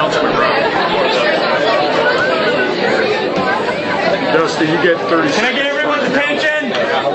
Councilman Rob. Dusty, you get 30 seconds. Can I get everyone's attention?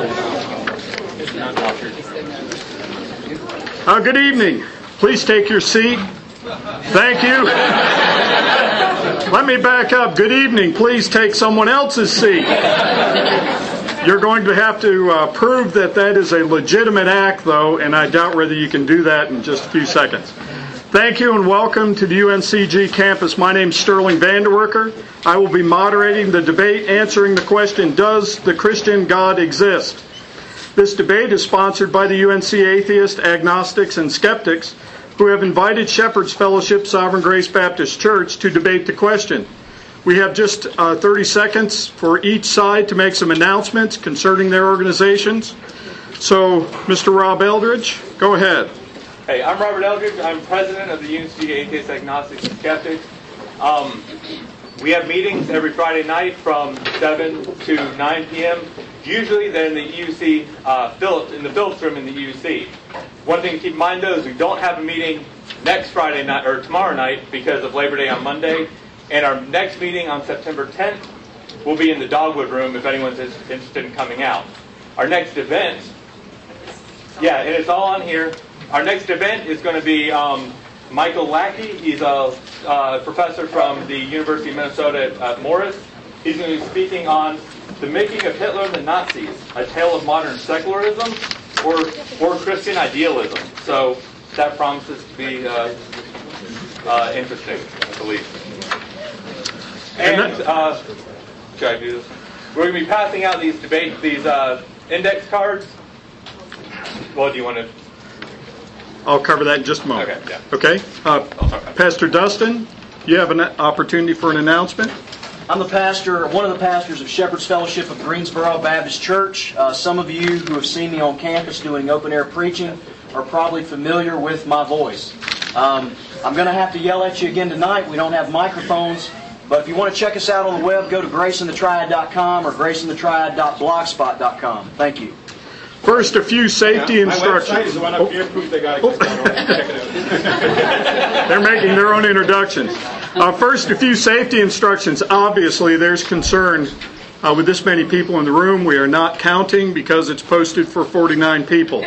Good evening. Please take your seat. Thank you. Let me back up. Good evening. Please take someone else's seat. You're going to have to prove that that is a legitimate act, though, and I doubt whether you can do that in just a few seconds. Thank you and welcome to the UNCG campus. My name is Sterling Vanderwerker. I will be moderating the debate answering the question, does the Christian God exist? This debate is sponsored by the UNC Atheists, Agnostics, and Skeptics, who have invited Shepherd's Fellowship Sovereign Grace Baptist Church to debate the question. We have just 30 seconds for each side to make some announcements concerning their organizations. So, Mr. Rob Eldridge, go ahead. Hey, I'm Robert Eldridge. I'm president of the UNC Atheists, Agnostics, and Skeptics. We have meetings every Friday night from 7 to 9 p.m. Usually they're in the UC, in the Phillips room in the UC. One thing to keep in mind, though, is we don't have a meeting next Friday night or tomorrow night because of Labor Day on Monday. And our next meeting on September 10th will be in the Dogwood room if anyone's interested in coming out. Our next event, and it's all on here. Our next event is going to be Michael Lackey. He's a professor from the University of Minnesota at Morris. He's going to be speaking on the making of Hitler and the Nazis, a tale of modern secularism or Christian idealism. So that promises to be interesting, I believe. And should I do this? We're going to be passing out these index cards. Well, do you want to? I'll cover that in just a moment. Okay. Yeah. Okay. Pastor Dustin, you have an opportunity for an announcement. I'm the pastor, one of the pastors of Shepherd's Fellowship of Greensboro Baptist Church. Some of you who have seen me on campus doing open-air preaching are probably familiar with my voice. I'm going to have to yell at you again tonight. We don't have microphones, but if you want to check us out on the web, go to graceinthetriad.com or graceinthetriad.blogspot.com. Thank you. First, a few safety instructions. My website is the one up here. Proof they got to check it out. They're making their own introductions. First, a few safety instructions. Obviously, there's concern with this many people in the room. We are not counting because it's posted for 49 people.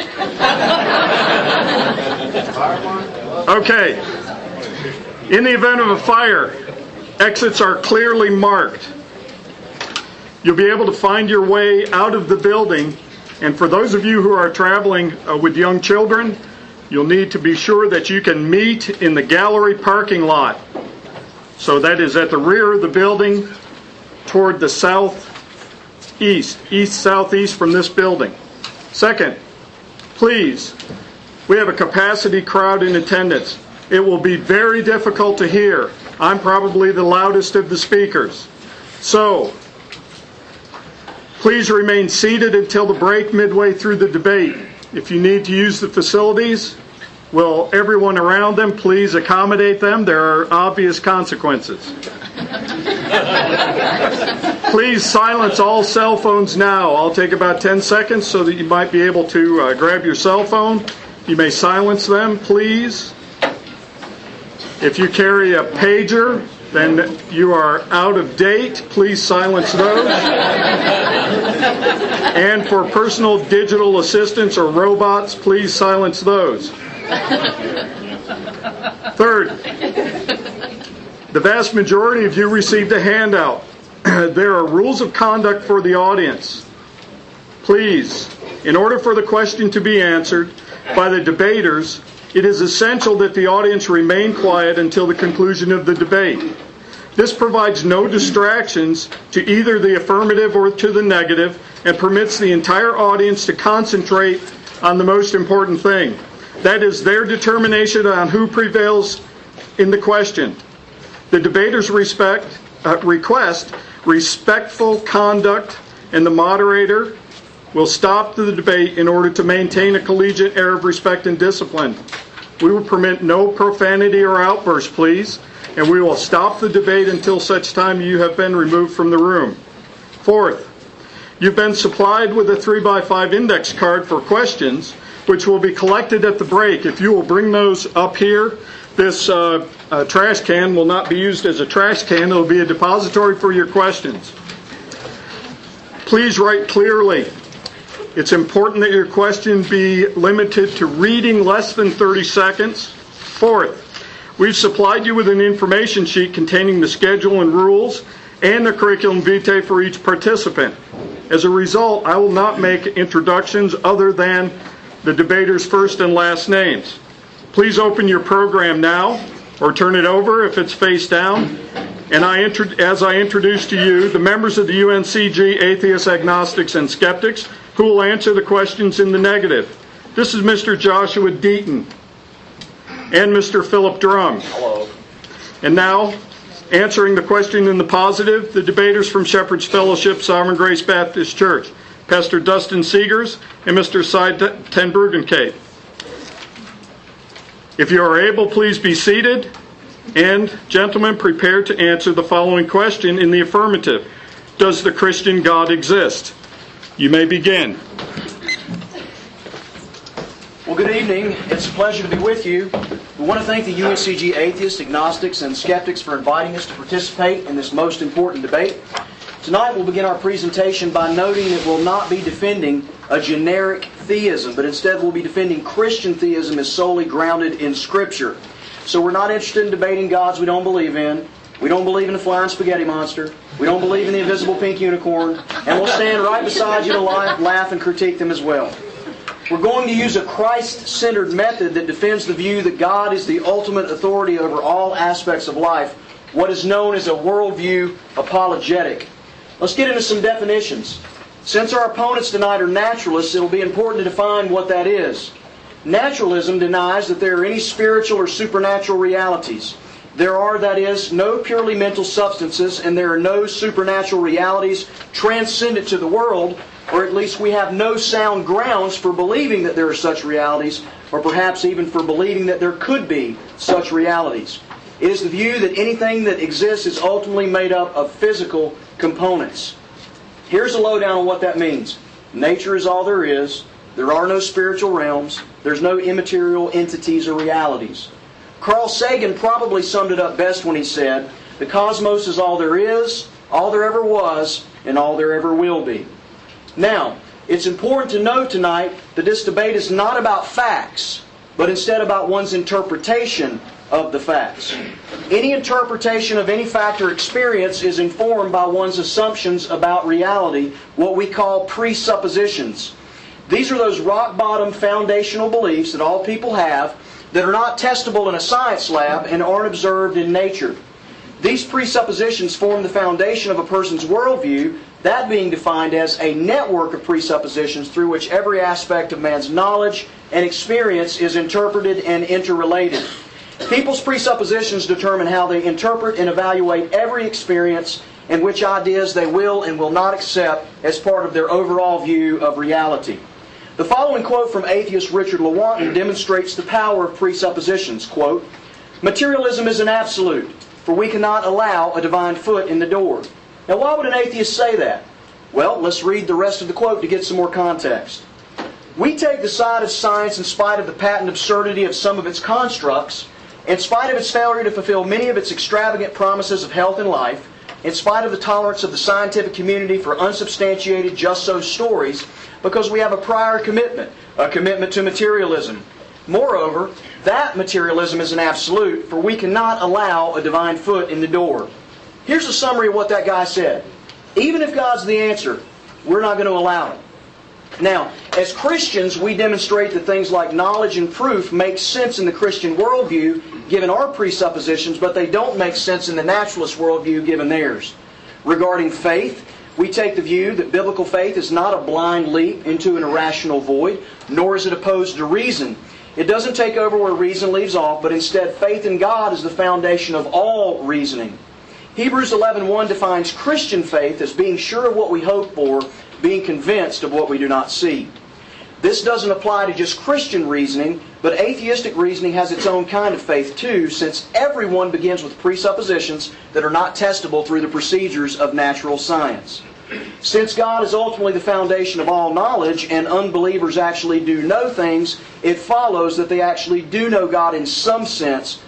Okay. In the event of a fire, exits are clearly marked. You'll be able to find your way out of the building. And for those of you who are traveling with young children, you'll need to be sure that you can meet in the gallery parking lot. So that is at the rear of the building toward the southeast, east-southeast from this building. Second, please, we have a capacity crowd in attendance. It will be very difficult to hear. I'm probably the loudest of the speakers. So, please remain seated until the break midway through the debate. If you need to use the facilities, will everyone around them please accommodate them? There are obvious consequences. Please silence all cell phones now. I'll take about 10 seconds so that you might be able to grab your cell phone. You may silence them, please. If you carry a pager, then you are out of date. Please silence those. And for personal digital assistants or robots, please silence those. Third, the vast majority of you received a handout. There are rules of conduct for the audience. Please, in order for the question to be answered by the debaters, it is essential that the audience remain quiet until the conclusion of the debate. This provides no distractions to either the affirmative or to the negative and permits the entire audience to concentrate on the most important thing. That is their determination on who prevails in the question. The debaters request respectful conduct, and the moderator will stop the debate in order to maintain a collegiate air of respect and discipline. We will permit no profanity or outbursts, please, and we will stop the debate until such time you have been removed from the room. Fourth, you've been supplied with a 3x5 index card for questions, which will be collected at the break. If you will bring those up here, This trash can will not be used as a trash can. It will be a depository for your questions. Please write clearly. It's important that your question be limited to reading less than 30 seconds. Fourth, we've supplied you with an information sheet containing the schedule and rules and the curriculum vitae for each participant. As a result, I will not make introductions other than the debaters' first and last names. Please open your program now, or turn it over if it's face down. And as I introduce to you the members of the UNCG Atheists, Agnostics, and Skeptics who will answer the questions in the negative. This is Mr. Joshua Deaton and Mr. Philip Drum. Hello. And now, answering the question in the positive, the debaters from Shepherd's Fellowship Sovereign Grace Baptist Church, Pastor Dustin Seegers and Mr. Cy ten Bergencape. If you are able, please be seated. And, gentlemen, prepare to answer the following question in the affirmative. Does the Christian God exist? You may begin. Well, good evening. It's a pleasure to be with you. We want to thank the UNCG Atheists, Agnostics, and Skeptics for inviting us to participate in this most important debate. Tonight we'll begin our presentation by noting that we'll not be defending a generic theism, but instead we'll be defending Christian theism as solely grounded in Scripture. So we're not interested in debating gods we don't believe in. We don't believe in the flying spaghetti monster. We don't believe in the invisible pink unicorn. And we'll stand right beside you to laugh and critique them as well. We're going to use a Christ-centered method that defends the view that God is the ultimate authority over all aspects of life, what is known as a worldview apologetic. Let's get into some definitions. Since our opponents tonight are naturalists, it will be important to define what that is. Naturalism denies that there are any spiritual or supernatural realities. There are, that is, no purely mental substances, and there are no supernatural realities transcendent to the world, or at least we have no sound grounds for believing that there are such realities, or perhaps even for believing that there could be such realities. It is the view that anything that exists is ultimately made up of physical components. Here's a lowdown on what that means. Nature is all there is. There are no spiritual realms. There's no immaterial entities or realities. Carl Sagan probably summed it up best when he said, "The cosmos is all there is, all there ever was, and all there ever will be." Now, it's important to note tonight that this debate is not about facts, but instead about one's interpretation of the facts. Any interpretation of any fact or experience is informed by one's assumptions about reality, what we call presuppositions. These are those rock-bottom foundational beliefs that all people have that are not testable in a science lab and aren't observed in nature. These presuppositions form the foundation of a person's worldview, that being defined as a network of presuppositions through which every aspect of man's knowledge and experience is interpreted and interrelated. People's presuppositions determine how they interpret and evaluate every experience and which ideas they will and will not accept as part of their overall view of reality. The following quote from atheist Richard Lewontin demonstrates the power of presuppositions. Quote, "Materialism is an absolute, for we cannot allow a divine foot in the door." Now, why would an atheist say that? Well, let's read the rest of the quote to get some more context. "We take the side of science in spite of the patent absurdity of some of its constructs, in spite of its failure to fulfill many of its extravagant promises of health and life, in spite of the tolerance of the scientific community for unsubstantiated just-so stories, because we have a prior commitment, a commitment to materialism. Moreover, that materialism is an absolute, for we cannot allow a divine foot in the door." Here's a summary of what that guy said. Even if God's the answer, we're not going to allow it. Now, as Christians, we demonstrate that things like knowledge and proof make sense in the Christian worldview, given our presuppositions, but they don't make sense in the naturalist worldview, given theirs. Regarding faith, we take the view that biblical faith is not a blind leap into an irrational void, nor is it opposed to reason. It doesn't take over where reason leaves off, but instead faith in God is the foundation of all reasoning. Hebrews 11:1 defines Christian faith as being sure of what we hope for, being convinced of what we do not see. This doesn't apply to just Christian reasoning, but atheistic reasoning has its own kind of faith too, since everyone begins with presuppositions that are not testable through the procedures of natural science. Since God is ultimately the foundation of all knowledge, and unbelievers actually do know things, it follows that they actually do know God in some sense,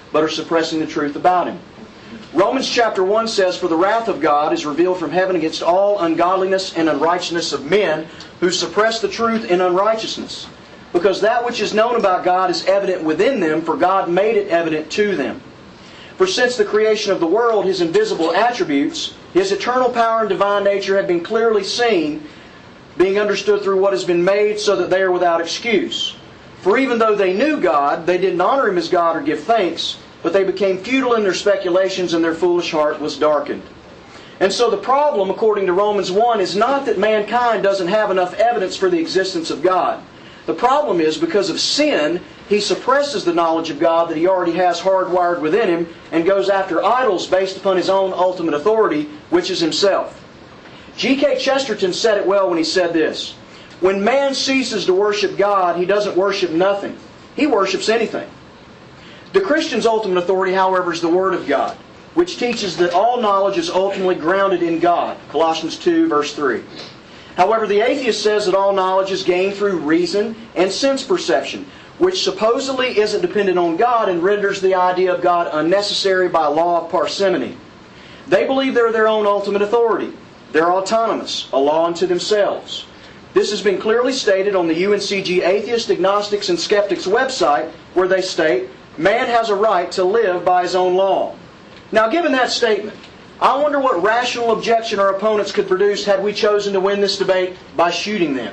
but are suppressing the truth about Him. Romans chapter 1 says, "For the wrath of God is revealed from heaven against all ungodliness and unrighteousness of men who suppress the truth in unrighteousness. Because that which is known about God is evident within them, for God made it evident to them. For since the creation of the world, His invisible attributes, His eternal power and divine nature have been clearly seen, being understood through what has been made, so that they are without excuse. For even though they knew God, they didn't honor Him as God or give thanks, but they became futile in their speculations, and their foolish heart was darkened." And so the problem, according to Romans 1, is not that mankind doesn't have enough evidence for the existence of God. The problem is, because of sin, he suppresses the knowledge of God that he already has hardwired within him, and goes after idols based upon his own ultimate authority, which is himself. G.K. Chesterton said it well when he said this: "When man ceases to worship God, he doesn't worship nothing. He worships anything." The Christian's ultimate authority, however, is the Word of God, which teaches that all knowledge is ultimately grounded in God. Colossians 2, verse 3. However, the atheist says that all knowledge is gained through reason and sense perception, which supposedly isn't dependent on God and renders the idea of God unnecessary by law of parsimony. They believe they're their own ultimate authority. They're autonomous, a law unto themselves. This has been clearly stated on the UNCG Atheist, Agnostics, and Skeptics website, where they state, "Man has a right to live by his own law." Now, given that statement, I wonder what rational objection our opponents could produce had we chosen to win this debate by shooting them.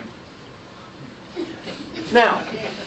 Now,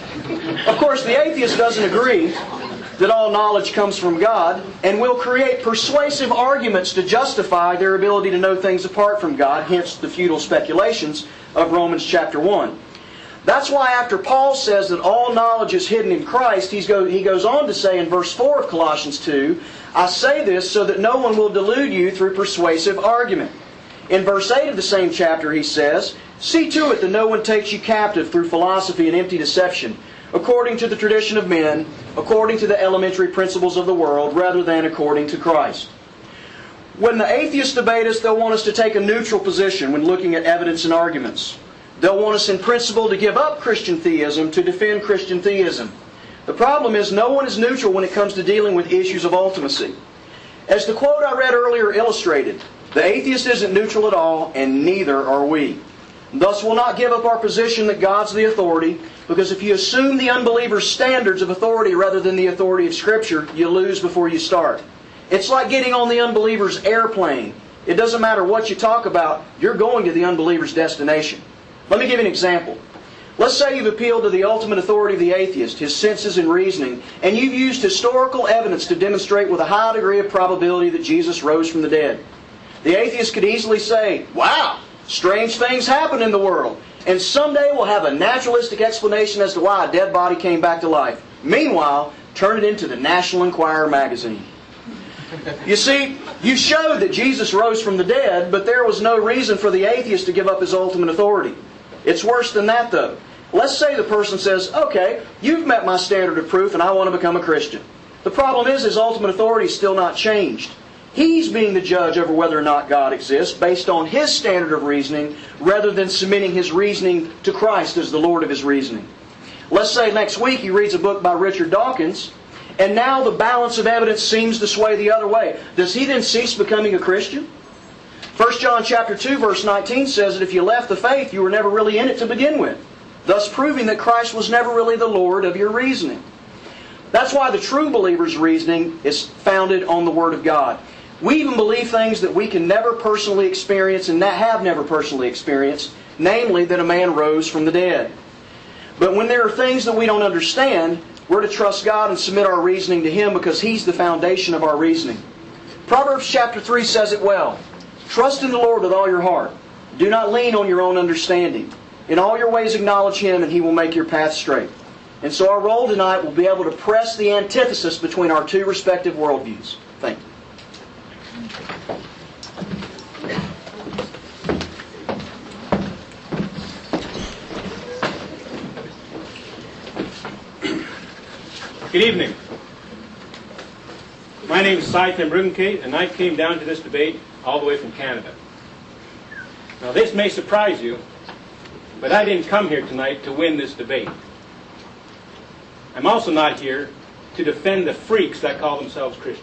of course, the atheist doesn't agree that all knowledge comes from God, and will create persuasive arguments to justify their ability to know things apart from God, hence the futile speculations of Romans chapter 1. That's why after Paul says that all knowledge is hidden in Christ, he goes on to say in verse 4 of Colossians 2, "I say this so that no one will delude you through persuasive argument." In verse 8 of the same chapter he says, "See to it that no one takes you captive through philosophy and empty deception, according to the tradition of men, according to the elementary principles of the world, rather than according to Christ." When the atheists debate us, they'll want us to take a neutral position when looking at evidence and arguments. They'll want us in principle to give up Christian theism to defend Christian theism. The problem is no one is neutral when it comes to dealing with issues of ultimacy. As the quote I read earlier illustrated, the atheist isn't neutral at all, and neither are we. Thus we'll not give up our position that God's the authority, because if you assume the unbeliever's standards of authority rather than the authority of Scripture, you lose before you start. It's like getting on the unbeliever's airplane. It doesn't matter what you talk about, you're going to the unbeliever's destination. Let me give you an example. Let's say you've appealed to the ultimate authority of the atheist, his senses and reasoning, and you've used historical evidence to demonstrate with a high degree of probability that Jesus rose from the dead. The atheist could easily say, "Wow, strange things happen in the world, and someday we'll have a naturalistic explanation as to why a dead body came back to life. Meanwhile, turn it into the National Enquirer magazine." You see, you showed that Jesus rose from the dead, but there was no reason for the atheist to give up his ultimate authority. It's worse than that, though. Let's say the person says, "Okay, you've met my standard of proof and I want to become a Christian." The problem is his ultimate authority is still not changed. He's being the judge over whether or not God exists based on his standard of reasoning rather than submitting his reasoning to Christ as the Lord of his reasoning. Let's say next week he reads a book by Richard Dawkins, and now the balance of evidence seems to sway the other way. Does he then cease becoming a Christian? 1 John chapter 2 verse 19 says that if you left the faith, you were never really in it to begin with, thus proving that Christ was never really the Lord of your reasoning. That's why the true believer's reasoning is founded on the Word of God. We even believe things that we can never personally experience and that have never personally experienced, namely that a man rose from the dead. But when there are things that we don't understand, we're to trust God and submit our reasoning to Him because He's the foundation of our reasoning. Proverbs chapter 3 says it well. "Trust in the Lord with all your heart. Do not lean on your own understanding. In all your ways acknowledge Him, and He will make your path straight." And so our role tonight will be able to press the antithesis between our two respective worldviews. Thank you. Good evening. My name is Saitem Rugenkate, and I came down to this debate all the way from Canada. Now this may surprise you, but I didn't come here tonight to win this debate. I'm also not here to defend the freaks that call themselves Christians.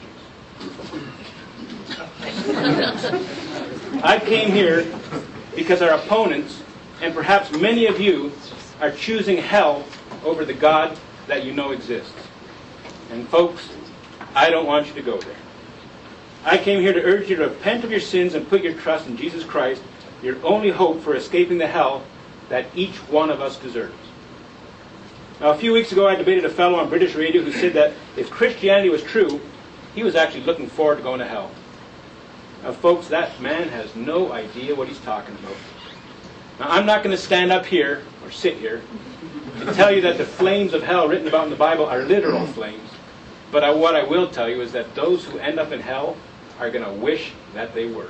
I came here because our opponents, and perhaps many of you, are choosing hell over the God that you know exists. And folks, I don't want you to go there. I came here to urge you to repent of your sins and put your trust in Jesus Christ, your only hope for escaping the hell that each one of us deserves. Now, a few weeks ago, I debated a fellow on British radio who said that if Christianity was true, he was actually looking forward to going to hell. Now, folks, that man has no idea what he's talking about. Now, I'm not going to stand up here, or sit here, and tell you that the flames of hell written about in the Bible are literal flames. But what I will tell you is that those who end up in hell are going to wish that they were.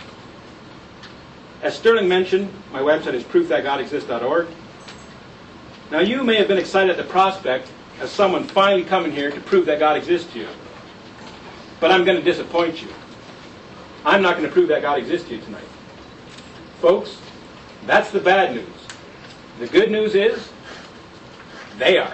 As Sterling mentioned, my website is proofthatgodexists.org. Now, you may have been excited at the prospect of someone finally coming here to prove that God exists to you. But I'm going to disappoint you. I'm not going to prove that God exists to you tonight. Folks, that's the bad news. The good news is, they are.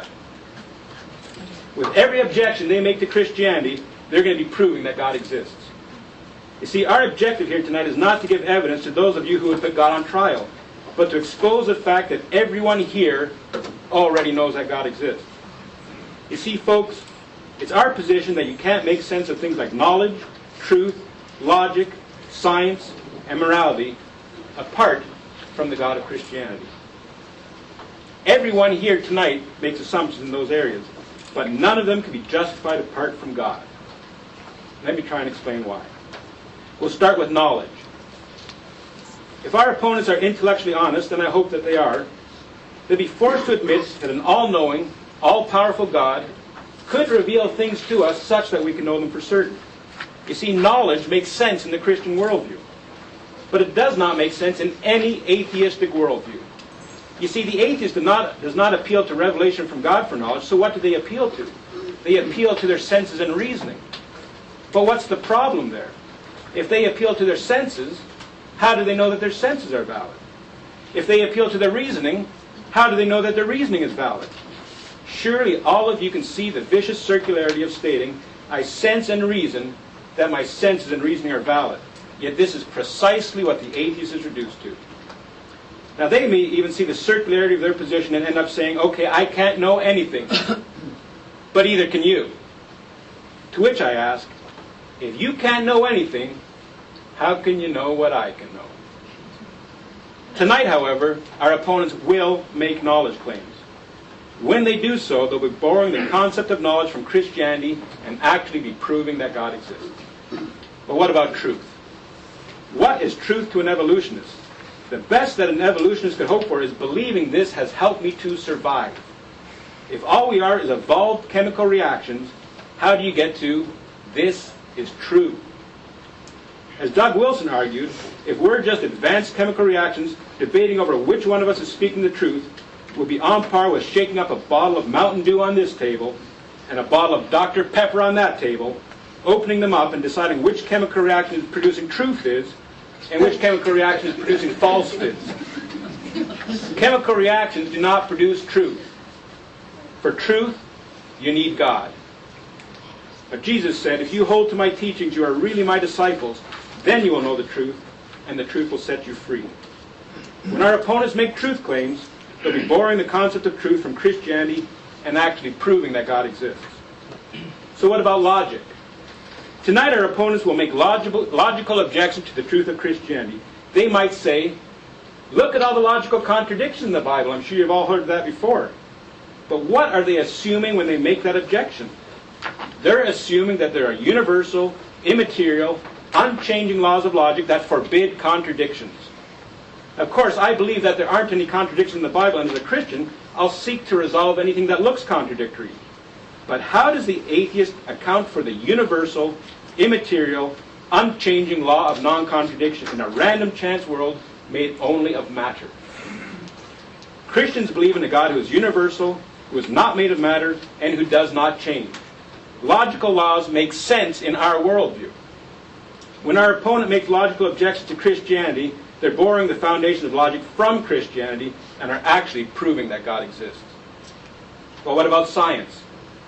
With every objection they make to Christianity, they're going to be proving that God exists. You see, our objective here tonight is not to give evidence to those of you who have put God on trial, but to expose the fact that everyone here already knows that God exists. You see, folks, it's our position that you can't make sense of things like knowledge, truth, logic, science, and morality apart from the God of Christianity. Everyone here tonight makes assumptions in those areas, but none of them can be justified apart from God. Let me try and explain why. We'll start with knowledge. If our opponents are intellectually honest, and I hope that they are, they'll be forced to admit that an all-knowing, all-powerful God could reveal things to us such that we can know them for certain. You see, knowledge makes sense in the Christian worldview, but it does not make sense in any atheistic worldview. You see, the atheist does not appeal to revelation from God for knowledge, so what do they appeal to? They appeal to their senses and reasoning. But what's the problem there? If they appeal to their senses, how do they know that their senses are valid? If they appeal to their reasoning, how do they know that their reasoning is valid? Surely all of you can see the vicious circularity of stating, I sense and reason that my senses and reasoning are valid. Yet this is precisely what the atheist is reduced to. Now, they may even see the circularity of their position and end up saying, okay, I can't know anything, but either can you. To which I ask, if you can't know anything, how can you know what I can know? Tonight, however, our opponents will make knowledge claims. When they do so, they'll be borrowing the concept of knowledge from Christianity and actually be proving that God exists. But what about truth? What is truth to an evolutionist? The best that an evolutionist could hope for is believing this has helped me to survive. If all we are is evolved chemical reactions, how do you get to this is true? As Doug Wilson argued, if we're just advanced chemical reactions debating over which one of us is speaking the truth, we'll be on par with shaking up a bottle of Mountain Dew on this table and a bottle of Dr. Pepper on that table, opening them up and deciding which chemical reaction is producing true fizz and which chemical reaction is producing false fizz. Chemical reactions do not produce truth. For truth, you need God. But Jesus said, if you hold to my teachings, you are really my disciples, then you will know the truth, and the truth will set you free. When our opponents make truth claims, they'll be borrowing the concept of truth from Christianity and actually proving that God exists. So what about logic? Tonight our opponents will make logical objections to the truth of Christianity. They might say, look at all the logical contradictions in the Bible. I'm sure you've all heard that before. But what are they assuming when they make that objection? They're assuming that there are universal, immaterial, unchanging laws of logic that forbid contradictions. Of course, I believe that there aren't any contradictions in the Bible, and as a Christian, I'll seek to resolve anything that looks contradictory. But how does the atheist account for the universal, immaterial, unchanging law of non-contradiction in a random chance world made only of matter? Christians believe in a God who is universal, who is not made of matter, and who does not change. Logical laws make sense in our worldview. When our opponent makes logical objections to Christianity, they're borrowing the foundation of logic from Christianity and are actually proving that God exists. Well, what about science?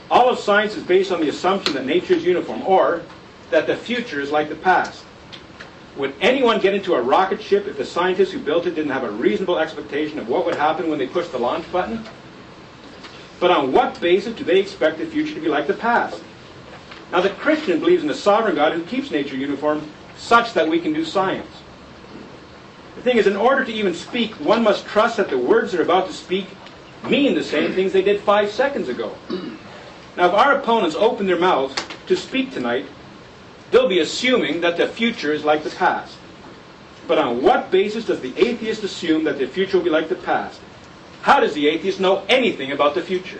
All of science is based on the assumption that nature is uniform, or that the future is like the past. Would anyone get into a rocket ship if the scientists who built it didn't have a reasonable expectation of what would happen when they pushed the launch button? But on what basis do they expect the future to be like the past? Now, the Christian believes in a sovereign God who keeps nature uniform such that we can do science. The thing is, in order to even speak, one must trust that the words they're about to speak mean the same things they did 5 seconds ago. Now, if our opponents open their mouths to speak tonight, they'll be assuming that the future is like the past. But on what basis does the atheist assume that the future will be like the past? How does the atheist know anything about the future?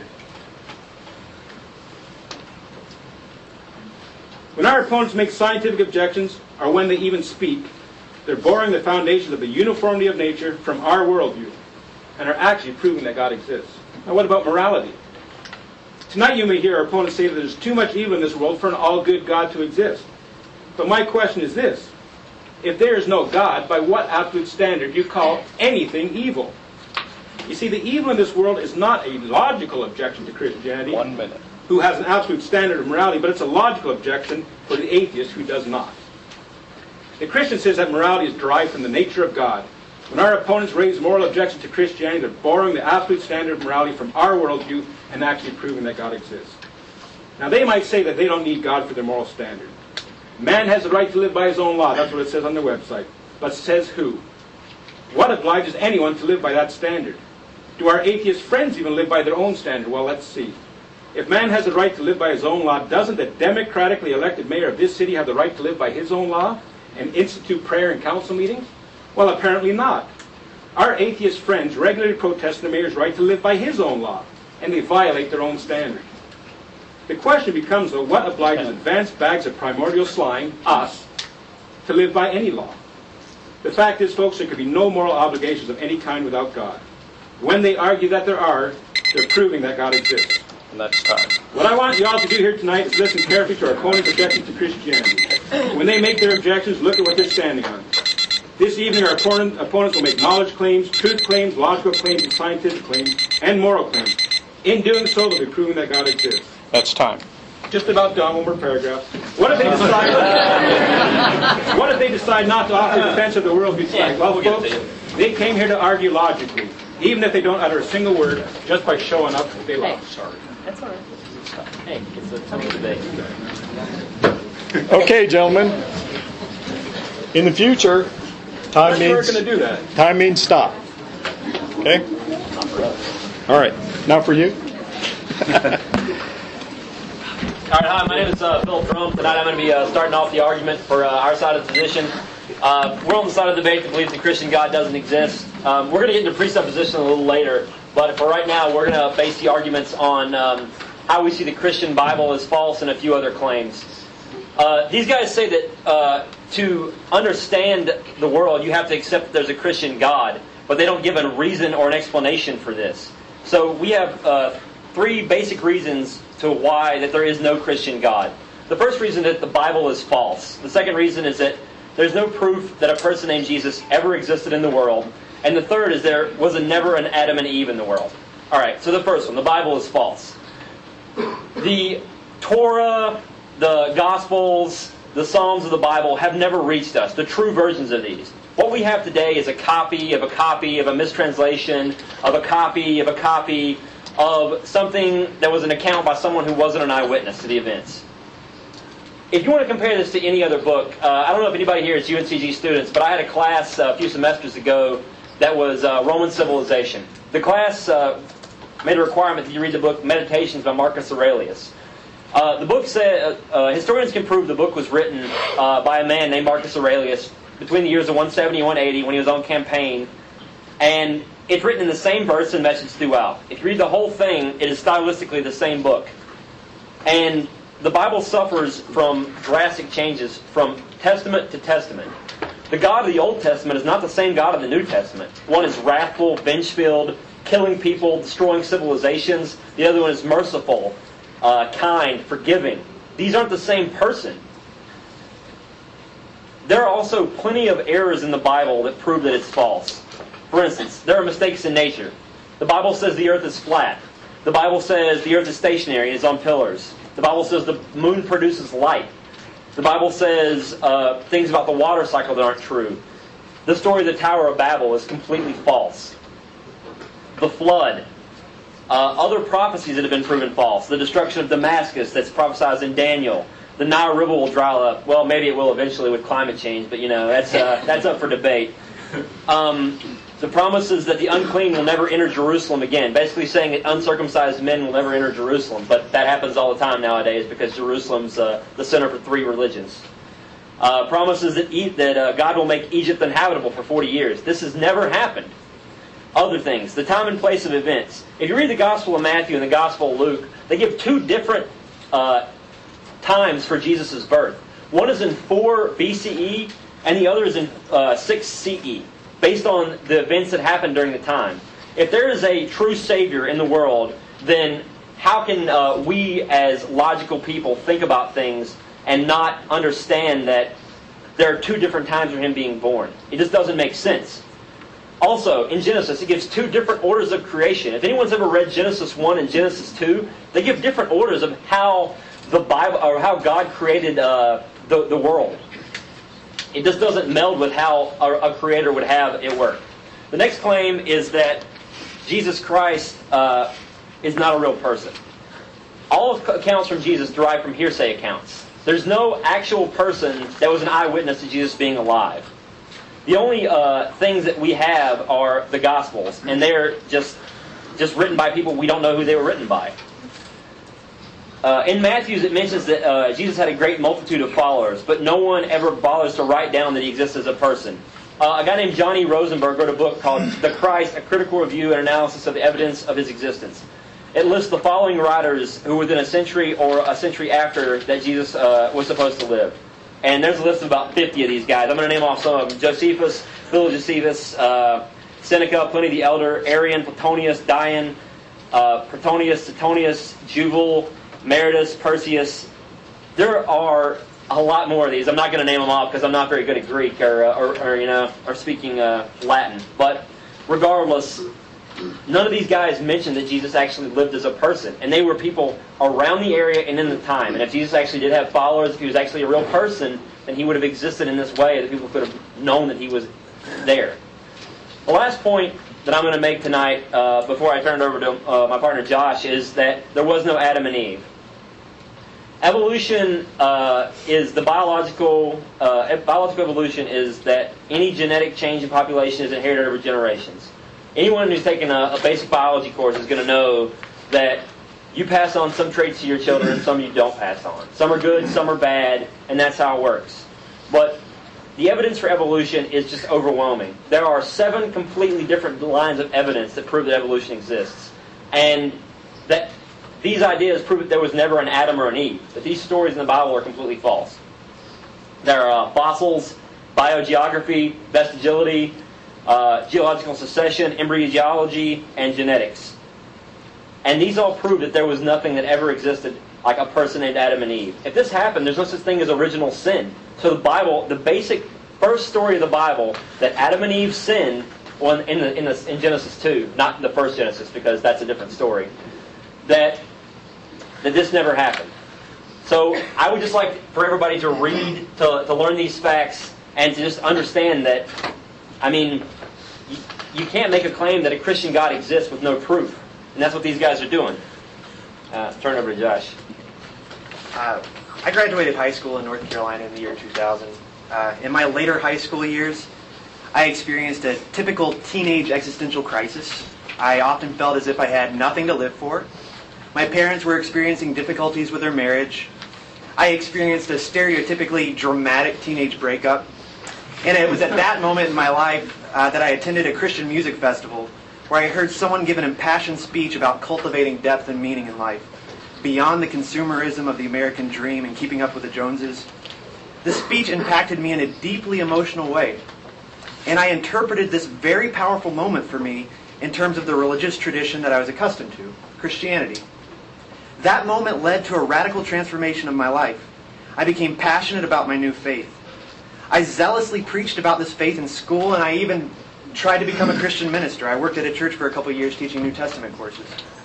When our opponents make scientific objections, or when they even speak, they're borrowing the foundations of the uniformity of nature from our worldview, and are actually proving that God exists. Now, what about morality? Tonight you may hear our opponents say that there's too much evil in this world for an all-good God to exist. But my question is this: if there is no God, by what absolute standard do you call anything evil? You see, the evil in this world is not a logical objection to Christianity, 1 minute, who has an absolute standard of morality, but it's a logical objection for the atheist who does not. The Christian says that morality is derived from the nature of God. When our opponents raise moral objections to Christianity, they're borrowing the absolute standard of morality from our worldview and actually proving that God exists. Now, they might say that they don't need God for their moral standard. Man has the right to live by his own law. That's what it says on their website. But says who? What obliges anyone to live by that standard? Do our atheist friends even live by their own standard? Well, let's see. If man has the right to live by his own law, doesn't the democratically elected mayor of this city have the right to live by his own law and institute prayer and council meetings? Well, apparently not. Our atheist friends regularly protest the mayor's right to live by his own law, and they violate their own standard. The question becomes, though, what obliges advanced bags of primordial slime, us, to live by any law? The fact is, folks, there could be no moral obligations of any kind without God. When they argue that there are, they're proving that God exists. and that's time. What I want you all to do here tonight is listen carefully to our opponents' objections to Christianity. When they make their objections, look at what they're standing on. This evening, our opponents will make knowledge claims, truth claims, logical claims, and scientific claims, and moral claims. In doing so, they'll be proving that God exists. That's time. Just about done. One more paragraph. What if they decide not to offer defense of the world's flag? Well, folks, they came here to argue logically, even if they don't utter a single word, just by showing up. They love. Sorry. That's all right. Hey, it's a tough debate. Okay, gentlemen. In the future, time We're means going to do that. time means stop. Okay. All right. Now for you. All right, hi, my name is Phil Trump. Tonight I'm going to be starting off the argument for our side of the position. We're on the side of the debate that believes the Christian God doesn't exist. We're going to get into presupposition a little later, but for right now we're going to base the arguments on how we see the Christian Bible as false and a few other claims. These guys say that to understand the world you have to accept that there's a Christian God, but they don't give a reason or an explanation for this. So we have three basic reasons to why that there is no Christian God. The first reason is that the Bible is false. The second reason is that there's no proof that a person named Jesus ever existed in the world. And the third is there was never an Adam and Eve in the world. Alright, so the first one, the Bible is false. The Torah, the Gospels, the Psalms of the Bible have never reached us, the true versions of these. What we have today is a copy of a copy of a mistranslation, of a copy of a copy of something that was an account by someone who wasn't an eyewitness to the events. If you want to compare this to any other book, I don't know if anybody here is UNCG students, but I had a class a few semesters ago that was Roman Civilization. The class made a requirement that you read the book Meditations by Marcus Aurelius. The book said, historians can prove the book was written by a man named Marcus Aurelius between the years of 170 and 180 when he was on campaign, and it's written in the same verse and message throughout. If you read the whole thing, it is stylistically the same book. And the Bible suffers from drastic changes from testament to testament. The God of the Old Testament is not the same God of the New Testament. One is wrathful, venge-filled, killing people, destroying civilizations. The other one is merciful, kind, forgiving. These aren't the same person. There are also plenty of errors in the Bible that prove that it's false. For instance, there are mistakes in nature. The Bible says the earth is flat. The Bible says the earth is stationary and is on pillars. The Bible says the moon produces light. The Bible says things about the water cycle that aren't true. The story of the Tower of Babel is completely false. The flood. Other prophecies that have been proven false. The destruction of Damascus that's prophesied in Daniel. The Nile River will dry up. Well, maybe it will eventually with climate change, but that's up for debate. The promises that the unclean will never enter Jerusalem again. Basically saying that uncircumcised men will never enter Jerusalem. But that happens all the time nowadays because Jerusalem's the center for 3 religions. Promises that God will make Egypt uninhabitable for 40 years. This has never happened. Other things. The time and place of events. If you read the Gospel of Matthew and the Gospel of Luke, they give 2 different times for Jesus' birth. One is in 4 BCE and the other is in 6 CE. Based on the events that happened during the time. If there is a true Savior in the world, then how can we as logical people think about things and not understand that there are 2 different times for Him being born? It just doesn't make sense. Also, in Genesis, it gives 2 different orders of creation. If anyone's ever read Genesis 1 and Genesis 2, they give different orders of how the Bible or how God created the world. It just doesn't meld with how a creator would have it work. The next claim is that Jesus Christ is not a real person. All accounts from Jesus derive from hearsay accounts. There's no actual person that was an eyewitness to Jesus being alive. The only things that we have are the Gospels, and they're just written by people we don't know who they were written by. In Matthew, it mentions that Jesus had a great multitude of followers, but no one ever bothers to write down that He exists as a person. A guy named Johnny Rosenberg wrote a book called The Christ, A Critical Review and Analysis of the Evidence of His Existence. It lists the following writers who were within a century or a century after that Jesus was supposed to live. And there's a list of about 50 of these guys. I'm going to name off some of them. Josephus, Philo Josephus, Seneca, Pliny the Elder, Arian, Platonius, Dion, Pretonius, Suetonius, Juval, Meritus, Perseus. There are a lot more of these. I'm not going to name them all because I'm not very good at Greek or speaking Latin. But regardless, none of these guys mentioned that Jesus actually lived as a person. And they were people around the area and in the time. And if Jesus actually did have followers, if He was actually a real person, then He would have existed in this way that people could have known that He was there. The last point that I'm going to make tonight, before I turn it over to my partner Josh, is that there was no Adam and Eve. Evolution is the biological evolution is that any genetic change in population is inherited over generations. Anyone who's taken a basic biology course is going to know that you pass on some traits to your children and some you don't pass on. Some are good, some are bad, and that's how it works. But the evidence for evolution is just overwhelming. There are 7 completely different lines of evidence that prove that evolution exists. And that these ideas prove that there was never an Adam or an Eve. That these stories in the Bible are completely false. There are fossils, biogeography, vestigiality, geological succession, embryology, and genetics. And these all prove that there was nothing that ever existed like a person named Adam and Eve. If this happened, there's no such thing as original sin. So the Bible, the basic first story of the Bible, that Adam and Eve sinned in Genesis 2, not the first Genesis because that's a different story, that this never happened. So I would just like for everybody to read, to learn these facts, and to just understand that, I mean, you can't make a claim that a Christian God exists with no proof. And that's what these guys are doing. Turn it over to Josh. I graduated high school in North Carolina in the year 2000. In my later high school years, I experienced a typical teenage existential crisis. I often felt as if I had nothing to live for. My parents were experiencing difficulties with their marriage. I experienced a stereotypically dramatic teenage breakup. And it was at that moment in my life that I attended a Christian music festival where I heard someone give an impassioned speech about cultivating depth and meaning in life, beyond the consumerism of the American dream and keeping up with the Joneses. The speech impacted me in a deeply emotional way. And I interpreted this very powerful moment for me in terms of the religious tradition that I was accustomed to, Christianity. That moment led to a radical transformation of my life. I became passionate about my new faith. I zealously preached about this faith in school, and I even tried to become a Christian minister. I worked at a church for a couple of years teaching New Testament courses.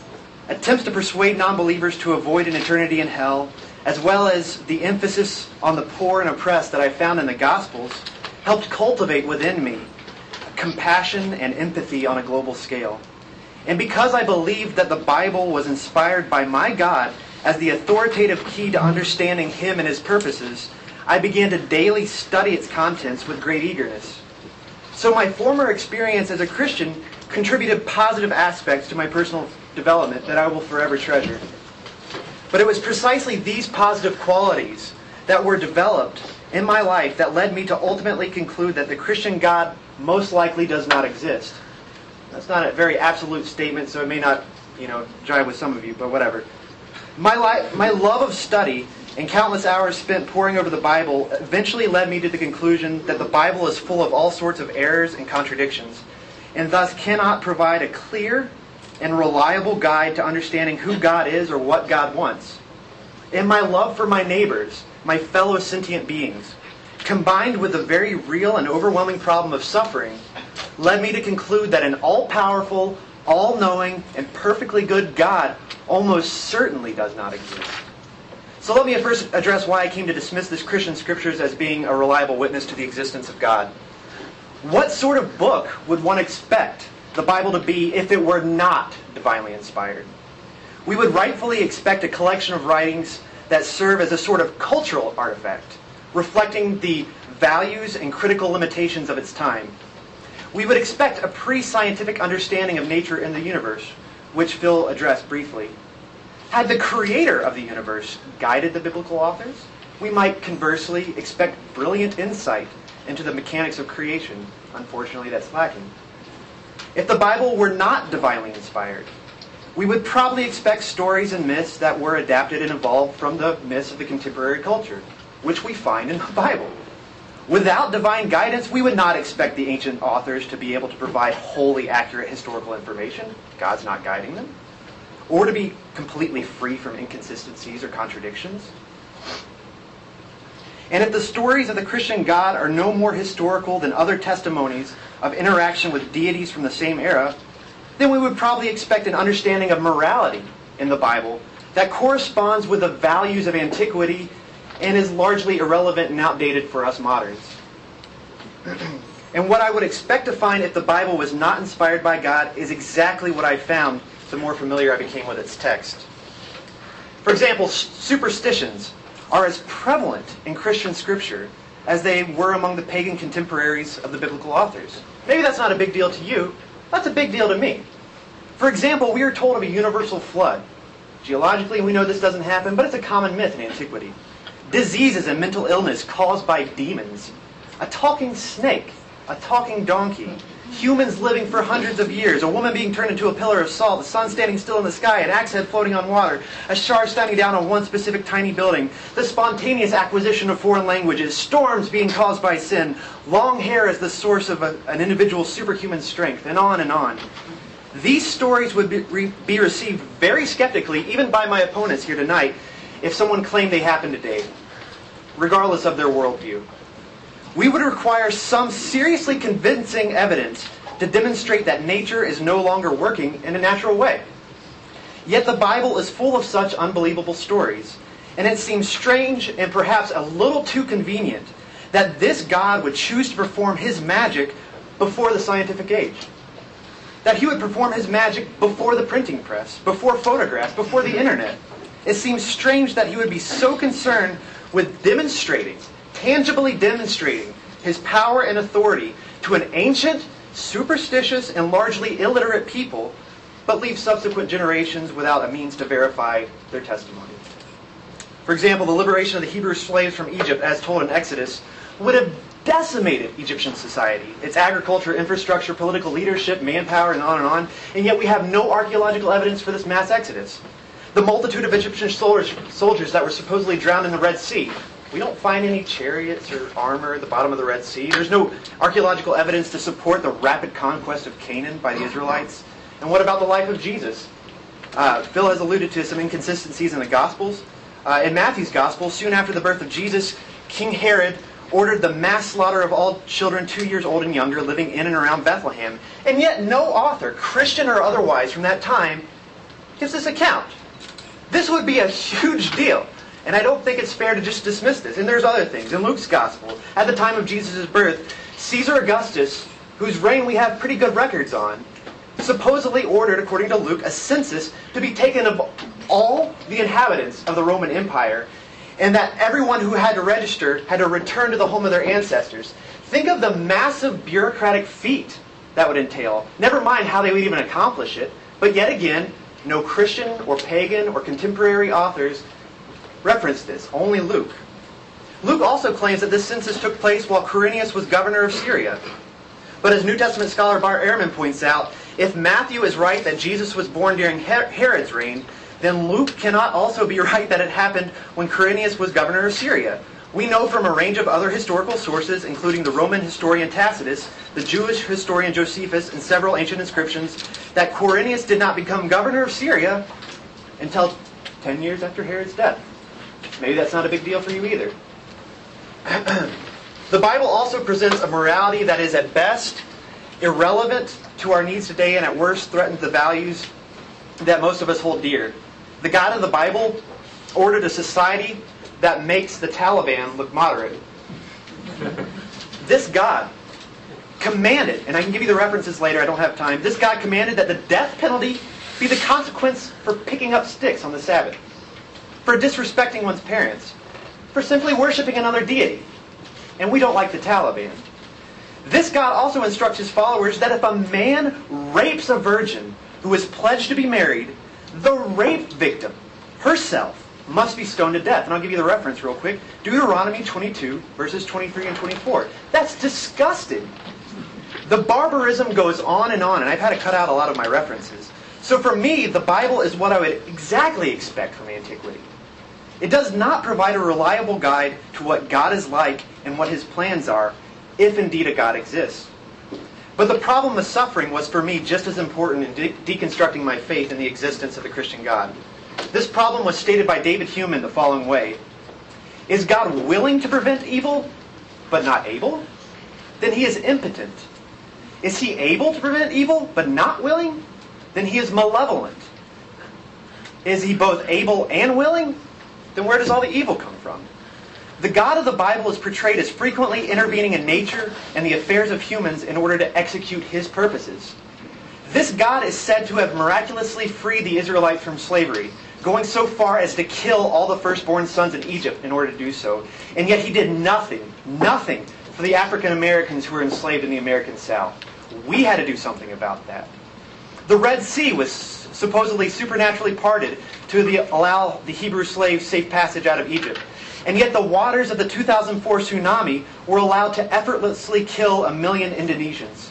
attempts to persuade non-believers to avoid an eternity in hell, as well as the emphasis on the poor and oppressed that I found in the Gospels, helped cultivate within me compassion and empathy on a global scale. And because I believed that the Bible was inspired by my God as the authoritative key to understanding Him and His purposes, I began to daily study its contents with great eagerness. So my former experience as a Christian contributed positive aspects to my personal development that I will forever treasure. But it was precisely these positive qualities that were developed in my life that led me to ultimately conclude that the Christian God most likely does not exist. That's not a very absolute statement, so it may not, jive with some of you, but whatever. My love of study and countless hours spent poring over the Bible eventually led me to the conclusion that the Bible is full of all sorts of errors and contradictions, and thus cannot provide a clear and reliable guide to understanding who God is or what God wants. And my love for my neighbors, my fellow sentient beings, combined with the very real and overwhelming problem of suffering, led me to conclude that an all-powerful, all-knowing, and perfectly good God almost certainly does not exist. So let me first address why I came to dismiss this Christian scriptures as being a reliable witness to the existence of God. What sort of book would one expect the Bible to be if it were not divinely inspired? We would rightfully expect a collection of writings that serve as a sort of cultural artifact, reflecting the values and critical limitations of its time. We would expect a pre-scientific understanding of nature and the universe, which Phil addressed briefly. Had the creator of the universe guided the biblical authors, we might conversely expect brilliant insight into the mechanics of creation. Unfortunately, that's lacking. If the Bible were not divinely inspired, we would probably expect stories and myths that were adapted and evolved from the myths of the contemporary culture, which we find in the Bible. Without divine guidance, we would not expect the ancient authors to be able to provide wholly accurate historical information. God's not guiding them. Or to be completely free from inconsistencies or contradictions. And if the stories of the Christian God are no more historical than other testimonies of interaction with deities from the same era, then we would probably expect an understanding of morality in the Bible that corresponds with the values of antiquity and is largely irrelevant and outdated for us moderns. And what I would expect to find if the Bible was not inspired by God is exactly what I found the more familiar I became with its text. For example, superstitions are as prevalent in Christian scripture as they were among the pagan contemporaries of the biblical authors. Maybe that's not a big deal to you. That's a big deal to me. For example, we are told of a universal flood. Geologically, we know this doesn't happen, but it's a common myth in antiquity. Diseases and mental illness caused by demons. A talking snake. A talking donkey. Humans living for hundreds of years. A woman being turned into a pillar of salt. The sun standing still in the sky. An axe head floating on water. A star standing down on one specific tiny building. The spontaneous acquisition of foreign languages. Storms being caused by sin. Long hair as the source of an individual's superhuman strength. And on and on. These stories would be received very skeptically, even by my opponents here tonight, if someone claimed they happened today, regardless of their worldview. We would require some seriously convincing evidence to demonstrate that nature is no longer working in a natural way. Yet the Bible is full of such unbelievable stories, and it seems strange and perhaps a little too convenient that this God would choose to perform His magic before the scientific age. That He would perform His magic before the printing press, before photographs, before the internet. It seems strange that He would be so concerned with tangibly demonstrating His power and authority to an ancient, superstitious, and largely illiterate people, but leave subsequent generations without a means to verify their testimony. For example, the liberation of the Hebrew slaves from Egypt, as told in Exodus, would have decimated Egyptian society, its agriculture, infrastructure, political leadership, manpower, and on, and yet we have no archaeological evidence for this mass exodus. The multitude of Egyptian soldiers that were supposedly drowned in the Red Sea, we don't find any chariots or armor at the bottom of the Red Sea. There's no archaeological evidence to support the rapid conquest of Canaan by the Israelites. And what about the life of Jesus? Phil has alluded to some inconsistencies in the Gospels. In Matthew's Gospel, soon after the birth of Jesus, King Herod ordered the mass slaughter of all children 2 years old and younger living in and around Bethlehem. And yet no author, Christian or otherwise, from that time gives this account. This would be a huge deal. And I don't think it's fair to just dismiss this. And there's other things. In Luke's Gospel, at the time of Jesus' birth, Caesar Augustus, whose reign we have pretty good records on, supposedly ordered, according to Luke, a census to be taken of all the inhabitants of the Roman Empire, and that everyone who had to register had to return to the home of their ancestors. Think of the massive bureaucratic feat that would entail. Never mind how they would even accomplish it. But yet again, no Christian or pagan or contemporary authors reference this. Only Luke. Luke also claims that this census took place while Quirinius was governor of Syria. But as New Testament scholar Bar Ehrman points out, if Matthew is right that Jesus was born during Herod's reign, then Luke cannot also be right that it happened when Quirinius was governor of Syria. We know from a range of other historical sources, including the Roman historian Tacitus, the Jewish historian Josephus, and several ancient inscriptions, that Quirinius did not become governor of Syria until 10 years after Herod's death. Maybe that's not a big deal for you either. The Bible also presents a morality that is at best irrelevant to our needs today and at worst threatens the values that most of us hold dear. The God of the Bible ordered a society that makes the Taliban look moderate. This God commanded, and I can give you the references later, I don't have time, this God commanded that the death penalty be the consequence for picking up sticks on the Sabbath, for disrespecting one's parents, for simply worshiping another deity. And we don't like the Taliban. This God also instructs his followers that if a man rapes a virgin who is pledged to be married, the rape victim herself must be stoned to death. And I'll give you the reference real quick. Deuteronomy 22, verses 23 and 24. That's disgusting. The barbarism goes on, and I've had to cut out a lot of my references. So for me, the Bible is what I would exactly expect from antiquity. It does not provide a reliable guide to what God is like and what his plans are, if indeed a God exists. But the problem of suffering was for me just as important in deconstructing my faith in the existence of the Christian God. This problem was stated by David Hume in the following way. Is God willing to prevent evil, but not able? Then he is impotent. Is he able to prevent evil, but not willing? Then he is malevolent. Is he both able and willing? Then where does all the evil come from? The God of the Bible is portrayed as frequently intervening in nature and the affairs of humans in order to execute his purposes. This God is said to have miraculously freed the Israelites from slavery, going so far as to kill all the firstborn sons in Egypt in order to do so. And yet he did nothing for the African Americans who were enslaved in the American South. We had to do something about that. The Red Sea was supposedly supernaturally parted to allow the Hebrew slaves safe passage out of Egypt. And yet the waters of the 2004 tsunami were allowed to effortlessly kill 1 million Indonesians.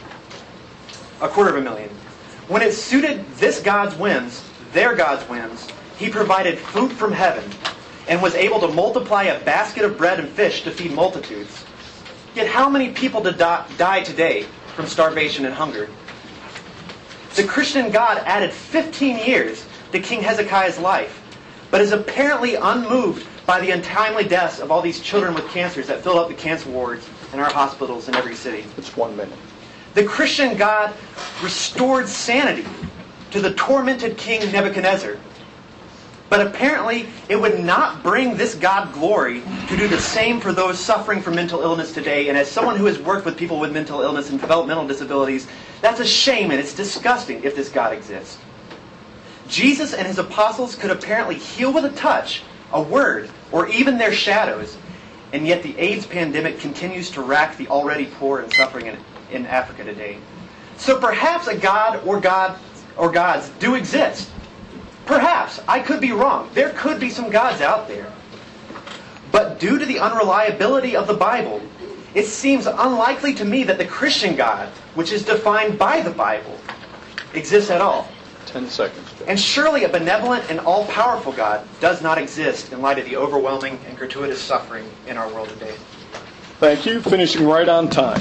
250,000. When it suited this God's whims, their God's whims, he provided food from heaven and was able to multiply a basket of bread and fish to feed multitudes. Yet how many people die today from starvation and hunger? The Christian God added 15 years to King Hezekiah's life, but is apparently unmoved by the untimely deaths of all these children with cancers that fill up the cancer wards in our hospitals in every city. It's 1 minute. The Christian God restored sanity to the tormented King Nebuchadnezzar. But apparently it would not bring this God glory to do the same for those suffering from mental illness today. And as someone who has worked with people with mental illness and developmental disabilities, that's a shame and it's disgusting if this God exists. Jesus and his apostles could apparently heal with a touch, a word, or even their shadows. And yet the AIDS pandemic continues to rack the already poor and suffering in Africa today. So perhaps a God or gods do exist. Perhaps. I could be wrong. There could be some gods out there. But due to the unreliability of the Bible, it seems unlikely to me that the Christian God, which is defined by the Bible, exists at all. 10 seconds. And surely a benevolent and all-powerful God does not exist in light of the overwhelming and gratuitous suffering in our world today. Thank you. Finishing right on time.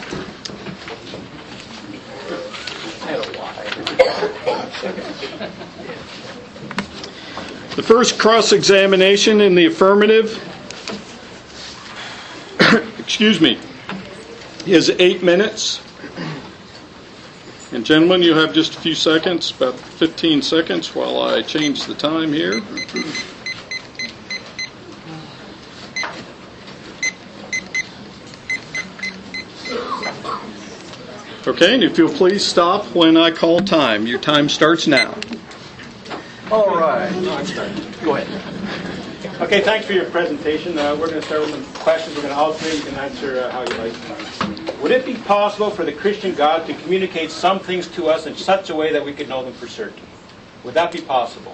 The first cross-examination in the affirmative, is 8 minutes. And gentlemen, you have just a few seconds, about 15 seconds, while I change the time here. Okay, and if you'll please stop when I call time. Your time starts now. All right. Go ahead. Okay, thanks for your presentation. We're going to start with some questions. We're going to alternate. You can answer how you like. Would it be possible for the Christian God to communicate some things to us in such a way that we could know them for certain? Would that be possible?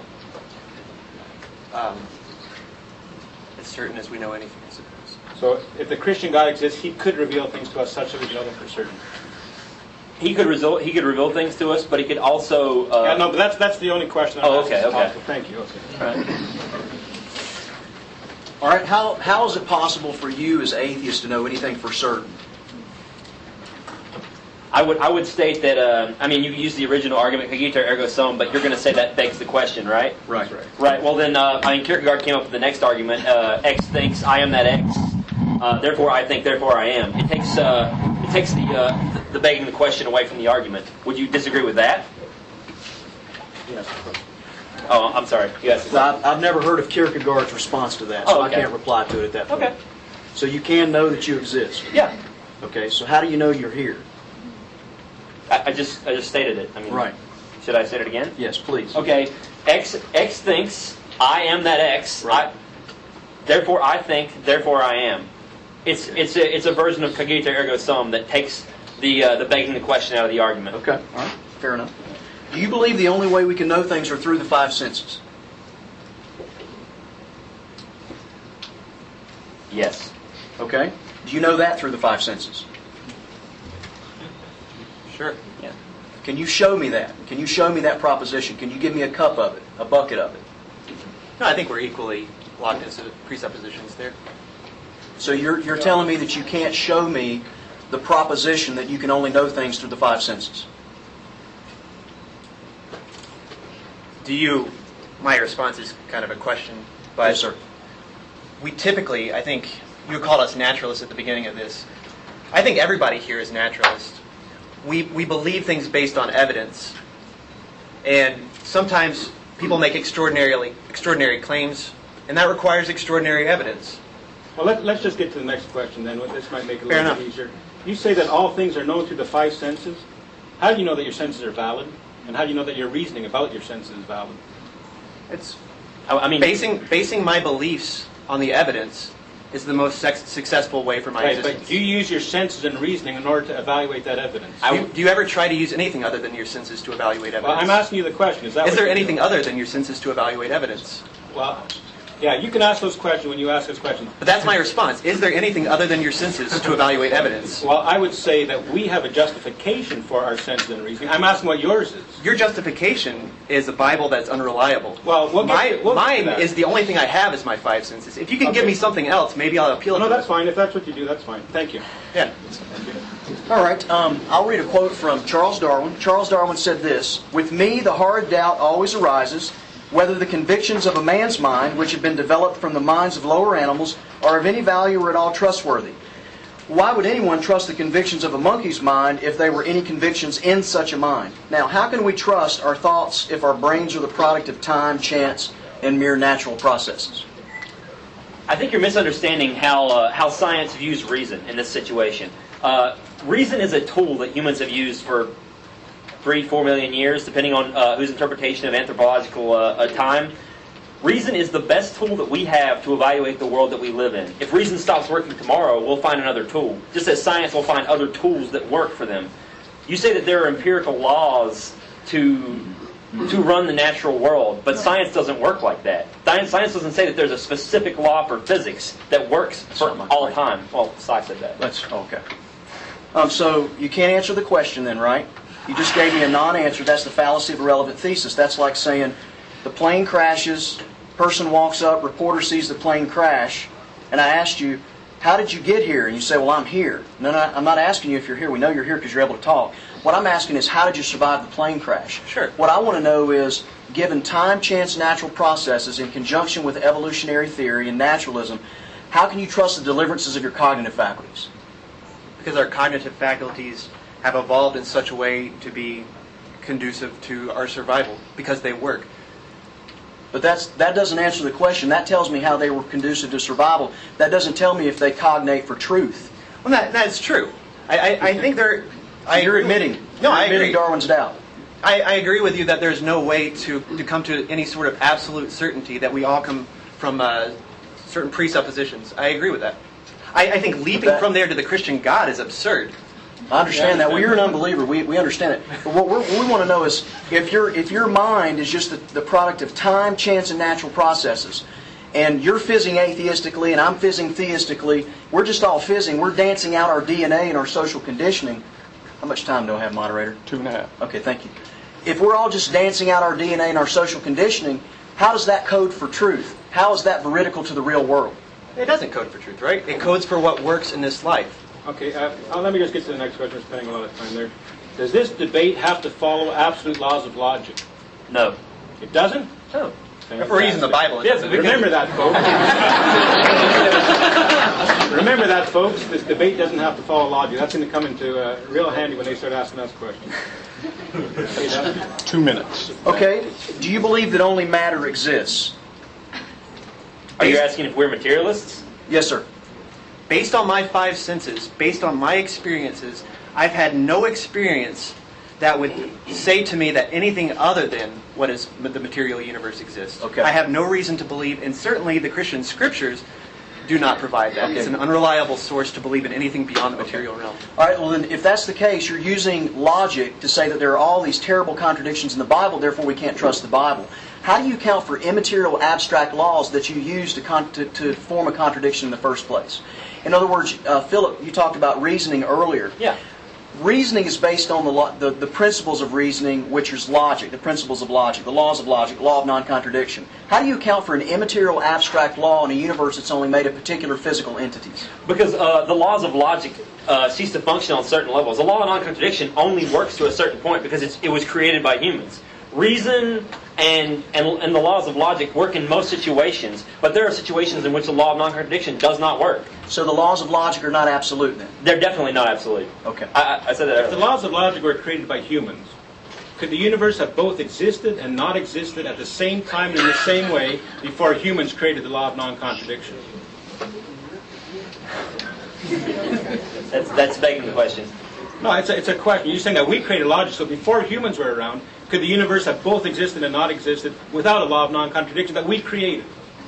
As certain as we know anything, I suppose. So if the Christian God exists, He could reveal things to us such that we know them for certain. He could reveal things to us, but He could also. Yeah, no, but that's the only question. Okay. Thank you. Okay. All right. How is it possible for you as atheists to know anything for certain? I would state that. You use the original argument, cogito ergo sum, but you're going to say that begs the question, right? Right. Right. Well, then, Kierkegaard came up with the next argument. X thinks I am that X. Therefore, I think. Therefore, I am. It takes the begging the question away from the argument. Would you disagree with that? Yes. Oh, I'm sorry. Yes. I've never heard of Kierkegaard's response to that, so okay. I can't reply to it at that point. Okay. So you can know that you exist. Yeah. Okay. So how do you know you're here? I just stated it. Right. Should I say it again? Yes, please. Okay. X thinks I am that X. Right. Therefore, I think. Therefore, I am. It's a version of cogito ergo sum that takes the begging the question out of the argument. Okay. All right. Fair enough. Do you believe the only way we can know things are through the five senses? Yes. Okay. Do you know that through the five senses? Sure. Yeah. Can you show me that? Can you show me that proposition? Can you give me a cup of it, a bucket of it? No, I think we're equally locked into presuppositions there. So you're telling me that you can't show me the proposition that you can only know things through the five senses? My response is kind of a question, but Yes, sir. we typically, I think, you called us naturalists at the beginning of this. I think everybody here is naturalist. We believe things based on evidence, and sometimes people make extraordinary claims, and that requires extraordinary evidence. Well, let's just get to the next question then. This might make it a Fair little bit easier. You say that all things are known through the five senses. How do you know that your senses are valid? And how do you know that your reasoning about your senses is valid? It's Basing my beliefs on the evidence is the most successful way for my Right, existence. but do you use your senses and reasoning in order to evaluate that evidence? Do you ever try to use anything other than your senses to evaluate evidence? Well, I'm asking you the question. Is Is there what you anything do? other than your senses to evaluate evidence? Well, yeah, you can ask those questions when you ask those questions. But that's my response. Is there anything other than your senses to evaluate evidence? Well, I would say that we have a justification for our senses and reasoning. I'm asking what yours is. Your justification is a Bible that's unreliable. Well, we'll get to mine that. is the only thing I have is my five senses. If you can give me something else, maybe I'll appeal No, to that's it. fine. If that's what you do, that's fine. Thank you. Yeah. All right. I'll read a quote from Charles Darwin. Charles Darwin said this: "With me, the hard doubt always arises whether the convictions of a man's mind, which have been developed from the minds of lower animals, are of any value or at all trustworthy. Why would anyone trust the convictions of a monkey's mind if there were any convictions in such a mind?" Now, how can we trust our thoughts if our brains are the product of time, chance, and mere natural processes? I think you're misunderstanding how science views reason in this situation. Reason is a tool that humans have used for 3-4 million years, depending on whose interpretation of anthropological time. Reason is the best tool that we have to evaluate the world that we live in. If reason stops working tomorrow, we'll find another tool. Just as science will find other tools that work for them. You say that there are empirical laws to run the natural world, but science doesn't work like that. Science doesn't say that there's a specific law for physics that works for all time. Well, Stock said that. Okay. So you can't answer the question then, right? You just gave me a non-answer. That's the fallacy of irrelevant thesis. That's like saying the plane crashes, person walks up, reporter sees the plane crash, and I asked you, how did you get here? And you say, well, I'm here. No, I'm not asking you if you're here. We know you're here because you're able to talk. What I'm asking is, how did you survive the plane crash? Sure. What I want to know is, given time, chance, natural processes in conjunction with evolutionary theory and naturalism, how can you trust the deliverances of your cognitive faculties? Because our cognitive faculties have evolved in such a way to be conducive to our survival because they work. But that doesn't answer the question. That tells me how they were conducive to survival. That doesn't tell me if they cognate for truth. Well, that's true. I think they're... You're admitting. No, I admitting agree. Darwin's doubt. I agree with you that there's no way to come to any sort of absolute certainty that we all come from certain presuppositions. I agree with that. I think leaping from there to the Christian God is absurd. I understand that. Well, you're an unbeliever. We understand it. But what we want to know is if your mind is just the product of time, chance, and natural processes, and you're fizzing atheistically and I'm fizzing theistically, we're just all fizzing. We're dancing out our DNA and our social conditioning. How much time do I have, moderator? 2.5. Okay, thank you. If we're all just dancing out our DNA and our social conditioning, how does that code for truth? How is that veridical to the real world? It doesn't code for truth, right? It codes for what works in this life. Okay, let me just get to the next question. We're spending a lot of time there. Does this debate have to follow absolute laws of logic? No. It doesn't? No. If we're using the Bible. Yes, Remember that, folks. Remember that, folks. This debate doesn't have to follow logic. That's going to come into real handy when they start asking us questions. 2 minutes. Okay, do you believe that only matter exists? Are you asking if we're materialists? Yes, sir. Based on my 5 senses, based on my experiences, I've had no experience that would say to me that anything other than what is the material universe exists. Okay. I have no reason to believe, and certainly the Christian scriptures do not provide that. Okay. It's an unreliable source to believe in anything beyond the material realm. All right, well then, if that's the case, you're using logic to say that there are all these terrible contradictions in the Bible, therefore we can't trust the Bible. How do you account for immaterial abstract laws that you use to form a contradiction in the first place? In other words, Philip, you talked about reasoning earlier. Yeah. Reasoning is based on the principles of reasoning, which is logic, the principles of logic, the laws of logic, law of non-contradiction. How do you account for an immaterial abstract law in a universe that's only made of particular physical entities? Because the laws of logic cease to function on certain levels. The law of non-contradiction only works to a certain point because it was created by humans. Reason and the laws of logic work in most situations, but there are situations in which the law of non-contradiction does not work. So the laws of logic are not absolute then? They're definitely not absolute. Okay. I said that If the earlier. laws of logic were created by humans, could the universe have both existed and not existed at the same time and in the same way before humans created the law of non-contradiction? That's begging the question. No, it's a question. You're saying that we created logic, so before humans were around, could the universe have both existed and not existed without a law of non-contradiction that we created?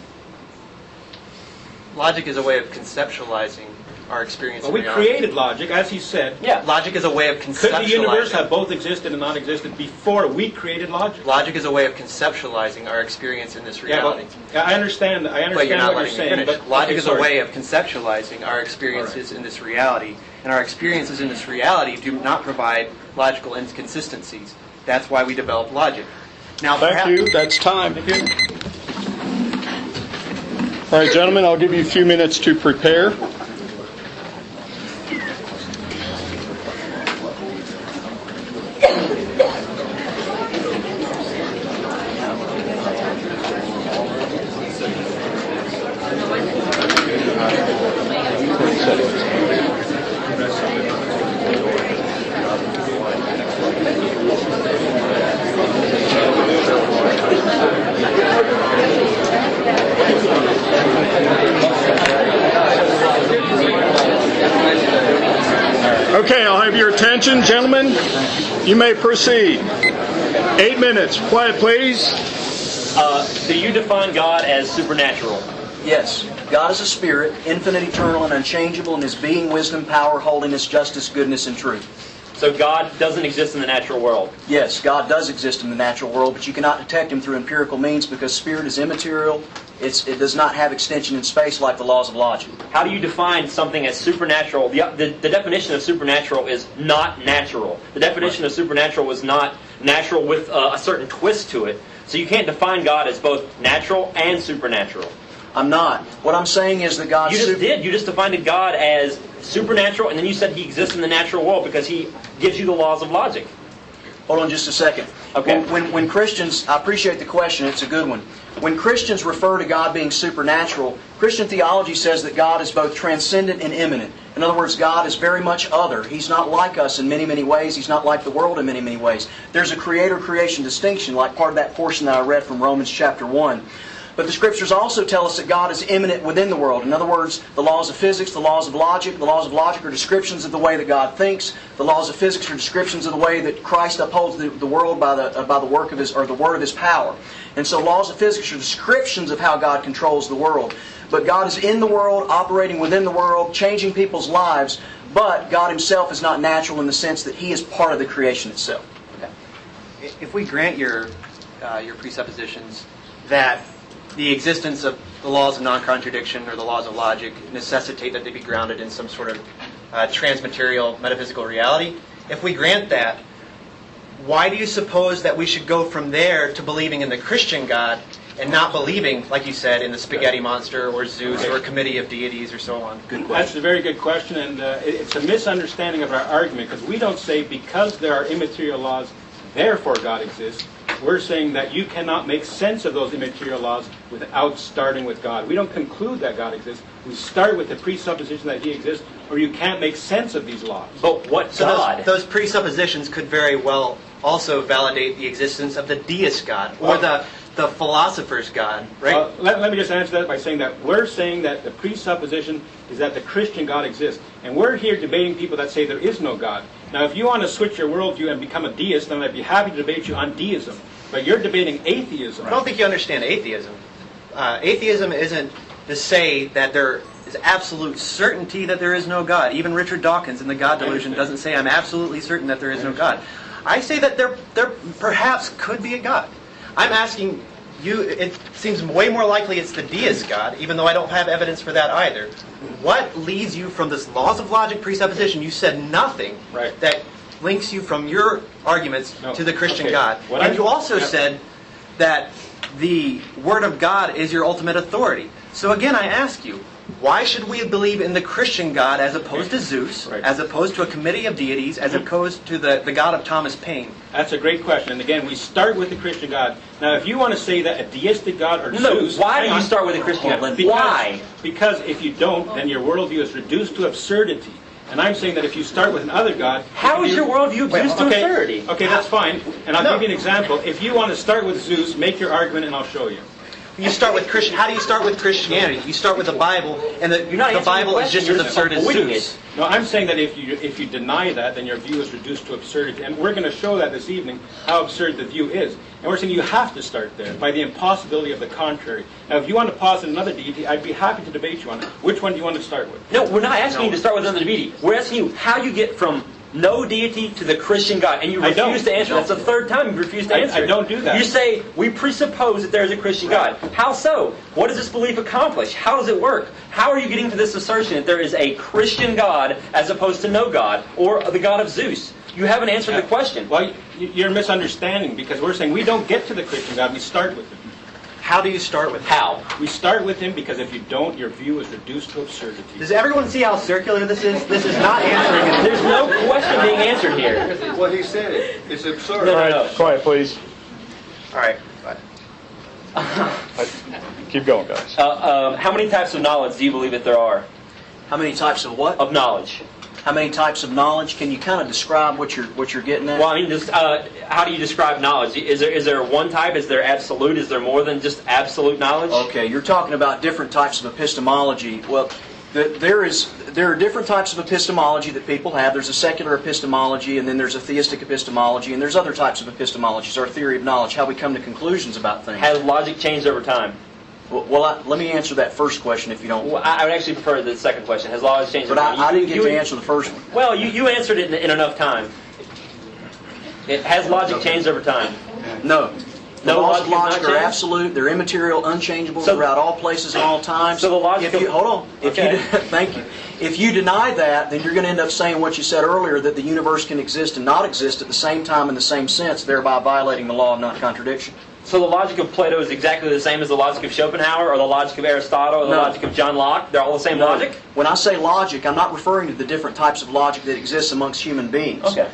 Logic is a way of conceptualizing our experience Well, in we reality. created logic, as he said. Yeah. Logic is a way of Could the universe conceptualizing. have both existed and not existed before we created logic? Logic is a way of conceptualizing our experience in this reality. Yeah, I understand. I But you're understand not what you're letting me saying. finish. But Logic okay, is sorry. a way of conceptualizing our experiences in this reality. And our experiences in this reality do not provide logical inconsistencies. That's why we develop logic. Now, Thank perhaps, you. That's time. All right, gentlemen, I'll give you a few minutes to prepare. Okay, I'll have your attention, gentlemen. You may proceed. 8 minutes. Quiet, please. Do you define God as supernatural? Yes. God is a spirit, infinite, eternal, and unchangeable in His being, wisdom, power, holiness, justice, goodness, and truth. So God doesn't exist in the natural world. Yes, God does exist in the natural world, but you cannot detect Him through empirical means because spirit is immaterial. It does not have extension in space like the laws of logic. How do you define something as supernatural? The definition of supernatural is not natural. The definition of supernatural is not natural with a certain twist to it. So you can't define God as both natural and supernatural. I'm not. What I'm saying is that God... You just did. You just defined God as supernatural, and then you said He exists in the natural world because He gives you the laws of logic. Hold on just a second. Okay. When Christians... I appreciate the question. It's a good one. When Christians refer to God being supernatural, Christian theology says that God is both transcendent and immanent. In other words, God is very much other. He's not like us in many, many ways. He's not like the world in many, many ways. There's a creator-creation distinction, like part of that portion that I read from Romans chapter 1. But the Scriptures also tell us that God is immanent within the world. In other words, the laws of physics, the laws of logic. The laws of logic are descriptions of the way that God thinks. The laws of physics are descriptions of the way that Christ upholds the world by the work of His, or the word of His power. And so laws of physics are descriptions of how God controls the world. But God is in the world, operating within the world, changing people's lives. But God Himself is not natural in the sense that He is part of the creation itself. If we grant your presuppositions that the existence of the laws of non-contradiction or the laws of logic necessitate that they be grounded in some sort of transmaterial metaphysical reality, if we grant that, why do you suppose that we should go from there to believing in the Christian God and not believing, like you said, in the spaghetti monster or Zeus or a committee of deities or so on? Good question. That's a very good question, and it's a misunderstanding of our argument, because we don't say because there are immaterial laws, therefore God exists. We're saying that you cannot make sense of those immaterial laws without starting with God. We don't conclude that God exists. We start with the presupposition that He exists, or you can't make sense of these laws. But what God? Those presuppositions could very well also validate the existence of the deist God or the philosopher's God, right? Let me just answer that by saying that we're saying that the presupposition is that the Christian God exists. And we're here debating people that say there is no God. Now, if you want to switch your worldview and become a deist, then I'd be happy to debate you on deism. But you're debating atheism. I don't think you understand atheism. Atheism isn't to say that there is absolute certainty that there is no God. Even Richard Dawkins in The God Delusion doesn't say, I'm absolutely certain that there is no God. I say that there perhaps could be a God. I'm asking you, it seems way more likely it's the deist God, even though I don't have evidence for that either. What leads you from this laws of logic presupposition? You said nothing that links you from your arguments to the Christian God. And you also said that the Word of God is your ultimate authority. So again, I ask you, why should we believe in the Christian God as opposed to Zeus, as opposed to a committee of deities, as opposed to the God of Thomas Paine? That's a great question. And again, we start with the Christian God. Now, if you want to say that a deistic God or Zeus... Why do you start with the Christian God? Why? Because if you don't, then your worldview is reduced to absurdity. And I'm saying that if you start with another God... How is your worldview reduced to absurdity? Okay, that's fine. And I'll give you an example. If you want to start with Zeus, make your argument and I'll show you. You start with Christian. How do you start with Christianity? You start with the Bible, and the Bible is just as absurd as Zeus. No, I'm saying that if you deny that, then your view is reduced to absurdity. And we're going to show that this evening, how absurd the view is. And we're saying you have to start there, by the impossibility of the contrary. Now, if you want to posit another deity, I'd be happy to debate you on it. Which one do you want to start with? No, we're not asking you to start with another deity. We're asking you how you get from no deity to the Christian God. And you refuse to answer. That's the third time you refuse to answer. I don't do that. You say, we presuppose that there is a Christian God. How so? What does this belief accomplish? How does it work? How are you getting to this assertion that there is a Christian God as opposed to no God, or the God of Zeus? You haven't answered the question. Well, you're misunderstanding, because we're saying we don't get to the Christian God, we start with him. How do you start with him? How? We start with him because if you don't, your view is reduced to absurdity. Does everyone see how circular this is? This is not answering it. There's no question being answered here. What he said it's absurd. No. Quiet, please. All right. Keep going, guys. How many types of knowledge do you believe that there are? How many types of what? Of knowledge. How many types of knowledge? Can you kind of describe what you're getting at? Well, I mean, just how do you describe knowledge? Is there one type? Is there absolute? Is there more than just absolute knowledge? Okay, you're talking about different types of epistemology. Well, there are different types of epistemology that people have. There's a secular epistemology, and then there's a theistic epistemology, and there's other types of epistemologies. Our theory of knowledge, how we come to conclusions about things. Has logic changed over time? Well, let me answer that first question if you don't. Well, I would actually prefer the second question. Has logic changed over But time? I didn't get to answer the first one. Well, you answered it in enough time. Has logic changed over time? No. The No, laws of logic has logic not are changed? absolute. They're immaterial, unchangeable So- throughout all places and all times. So the logic of- hold on. Okay. Thank you. If you deny that, then you're going to end up saying what you said earlier, that the universe can exist and not exist at the same time in the same sense, thereby violating the law of non-contradiction. So the logic of Plato is exactly the same as the logic of Schopenhauer, or the logic of Aristotle, or the No. logic of John Locke? They're all the same logic? When I say logic, I'm not referring to the different types of logic that exists amongst human beings. Okay.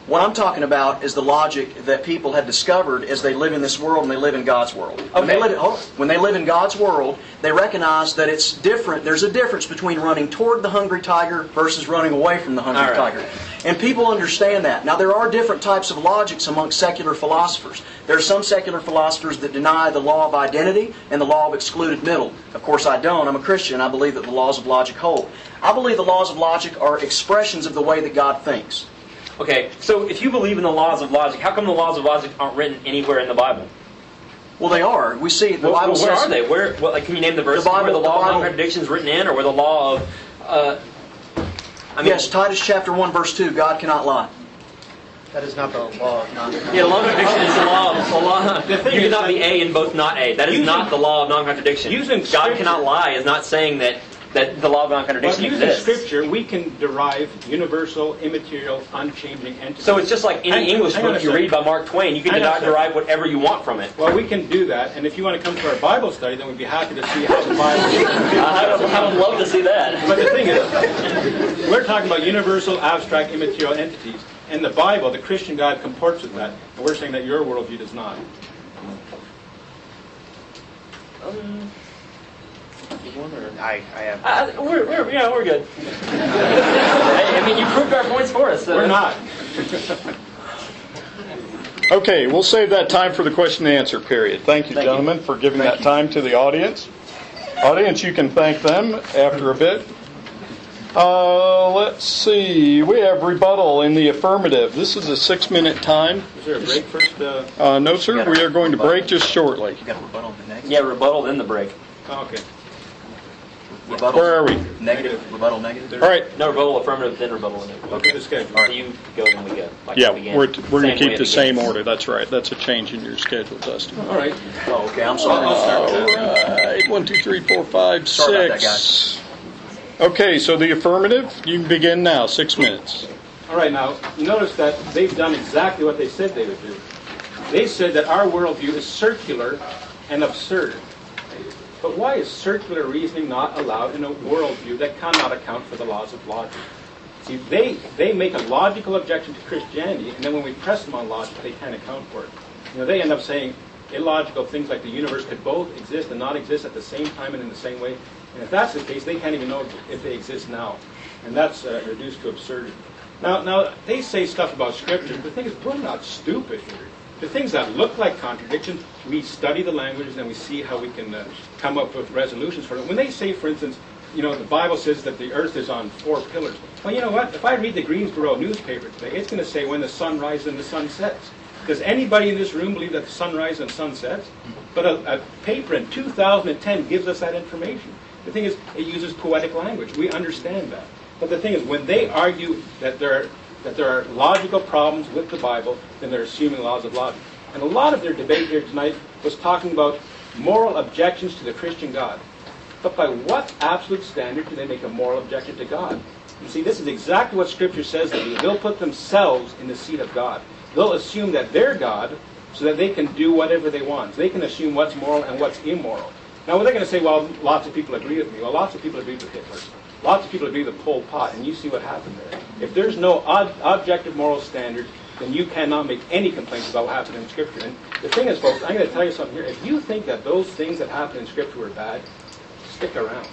What I'm talking about is the logic that people have discovered as they live in this world and they live in God's world. When they live in God's world, they recognize that it's different. There's a difference between running toward the hungry tiger versus running away from the hungry tiger. And people understand that. Now, there are different types of logics amongst secular philosophers. There are some secular philosophers that deny the law of identity and the law of excluded middle. Of course, I don't. I'm a Christian. I believe that the laws of logic hold. I believe the laws of logic are expressions of the way that God thinks. Okay, so if you believe in the laws of logic, how come the laws of logic aren't written anywhere in the Bible? Well, they are. We see the Bible says... Where are they? Where, can you name the verse where the law of non-contradiction is written in, or where the law of... yes, Titus chapter 1, verse 2, God cannot lie. That is not the law of non-contradiction. Yeah, the law of contradiction is the law of... You cannot be A and both not A. That is not the law of non-contradiction. God cannot lie is not saying that the law of non-contradiction exists. Using Scripture, we can derive universal, immaterial, unchanging entities. So it's just like any English book you read by Mark Twain. You can derive whatever you want from it. Well, we can do that, and if you want to come to our Bible study, then we'd be happy to see how the Bible... I would love to see that. But the thing is, we're talking about universal, abstract, immaterial entities. In the Bible, the Christian God comports with that, and we're saying that your worldview does not. I have. We're good. I mean, you proved our points for us. So. We're not. Okay, we'll save that time for the question and answer period. Thank you, gentlemen, for giving that time to the audience. Audience, you can thank them after a bit. Let's see. We have rebuttal in the affirmative. This is a 6-minute time. Is there a break first? No, sir. We are going to break just shortly. You got a rebuttal in the next? Yeah, rebuttal, then the break. Oh, okay. Rebuttal. Where are we? Negative. Rebuttal, negative. All right. No, rebuttal, affirmative, then rebuttal. Negative. Look at the schedule. So you go, then we go. Like Yeah, we we're going to keep the same begins. order. That's right. That's a change in your schedule, Dustin. All right. Oh, okay. I'm sorry. All right. 1, 2, 3, 4, 5, 6. Sorry about that, guys. Okay, so the affirmative, you can begin now. 6 minutes. All right, now, notice that they've done exactly what they said they would do. They said that our worldview is circular and absurd. But why is circular reasoning not allowed in a worldview that cannot account for the laws of logic? See, they make a logical objection to Christianity, and then when we press them on logic, they can't account for it. You know, they end up saying illogical things like the universe could both exist and not exist at the same time and in the same way. And if that's the case, they can't even know if they exist now. And that's reduced to absurdity. Now, they say stuff about Scripture, but the thing is, we're not stupid here. The things that look like contradictions, we study the languages and we see how we can come up with resolutions for them. When they say, for instance, you know, the Bible says that the earth is on 4 pillars. Well, you know what? If I read the Greensboro newspaper today, it's going to say when the sun rises and the sun sets. Does anybody in this room believe that the sun rises and sun sets? But a paper in 2010 gives us that information. The thing is, it uses poetic language. We understand that. But the thing is, when they argue that there are logical problems with the Bible, then they're assuming laws of logic. And a lot of their debate here tonight was talking about moral objections to the Christian God. But by what absolute standard do they make a moral objection to God? You see, this is exactly what Scripture says they do. They'll put themselves in the seat of God. They'll assume that they're God so that they can do whatever they want. They can assume what's moral and what's immoral. Now, they're going to say, well, lots of people agree with me. Well, lots of people agree with Hitler. Lots of people agree with Pol Pot, and you see what happened there. If there's no objective moral standard, then you cannot make any complaints about what happened in Scripture. And the thing is, folks, I'm going to tell you something here. If you think that those things that happened in Scripture were bad, stick around.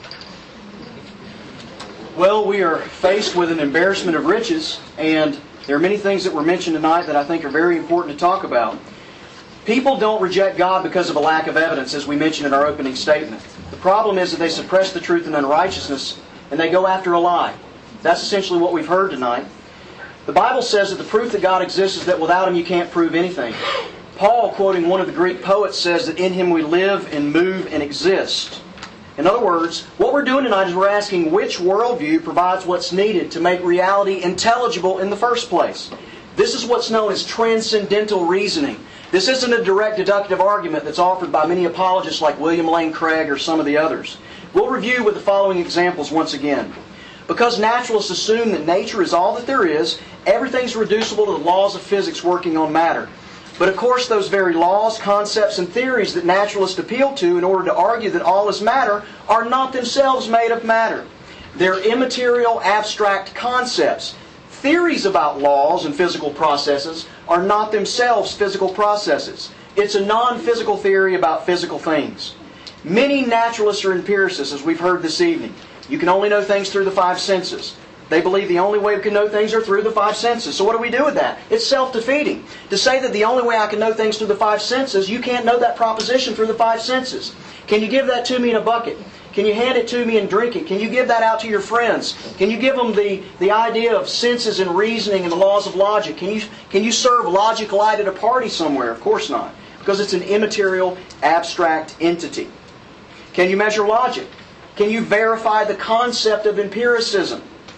Well, we are faced with an embarrassment of riches, and there are many things that were mentioned tonight that I think are very important to talk about. People don't reject God because of a lack of evidence, as we mentioned in our opening statement. The problem is that they suppress the truth in unrighteousness, and they go after a lie. That's essentially what we've heard tonight. The Bible says that the proof that God exists is that without Him you can't prove anything. Paul, quoting one of the Greek poets, says that in Him we live and move and exist. In other words, what we're doing tonight is we're asking which worldview provides what's needed to make reality intelligible in the first place. This is what's known as transcendental reasoning. This isn't a direct deductive argument that's offered by many apologists like William Lane Craig or some of the others. We'll review with the following examples once again. Because naturalists assume that nature is all that there is, everything's reducible to the laws of physics working on matter. But of course those very laws, concepts, and theories that naturalists appeal to in order to argue that all is matter are not themselves made of matter. They're immaterial, abstract concepts, theories about laws and physical processes are not themselves physical processes. It's a non-physical theory about physical things. Many naturalists or empiricists, as we've heard this evening, you can only know things through the five senses. They believe the only way we can know things are through the five senses. So what do we do with that? It's self-defeating. To say that the only way I can know things through the five senses, you can't know that proposition through the five senses. Can you give that to me in a bucket? Can you hand it to me and drink it? Can you give that out to your friends? Can you give them the idea of senses and reasoning and the laws of logic? Can you serve logic light at a party somewhere? Of course not. Because it's an immaterial, abstract entity. Can you measure logic? Can you verify the concept of empiricism?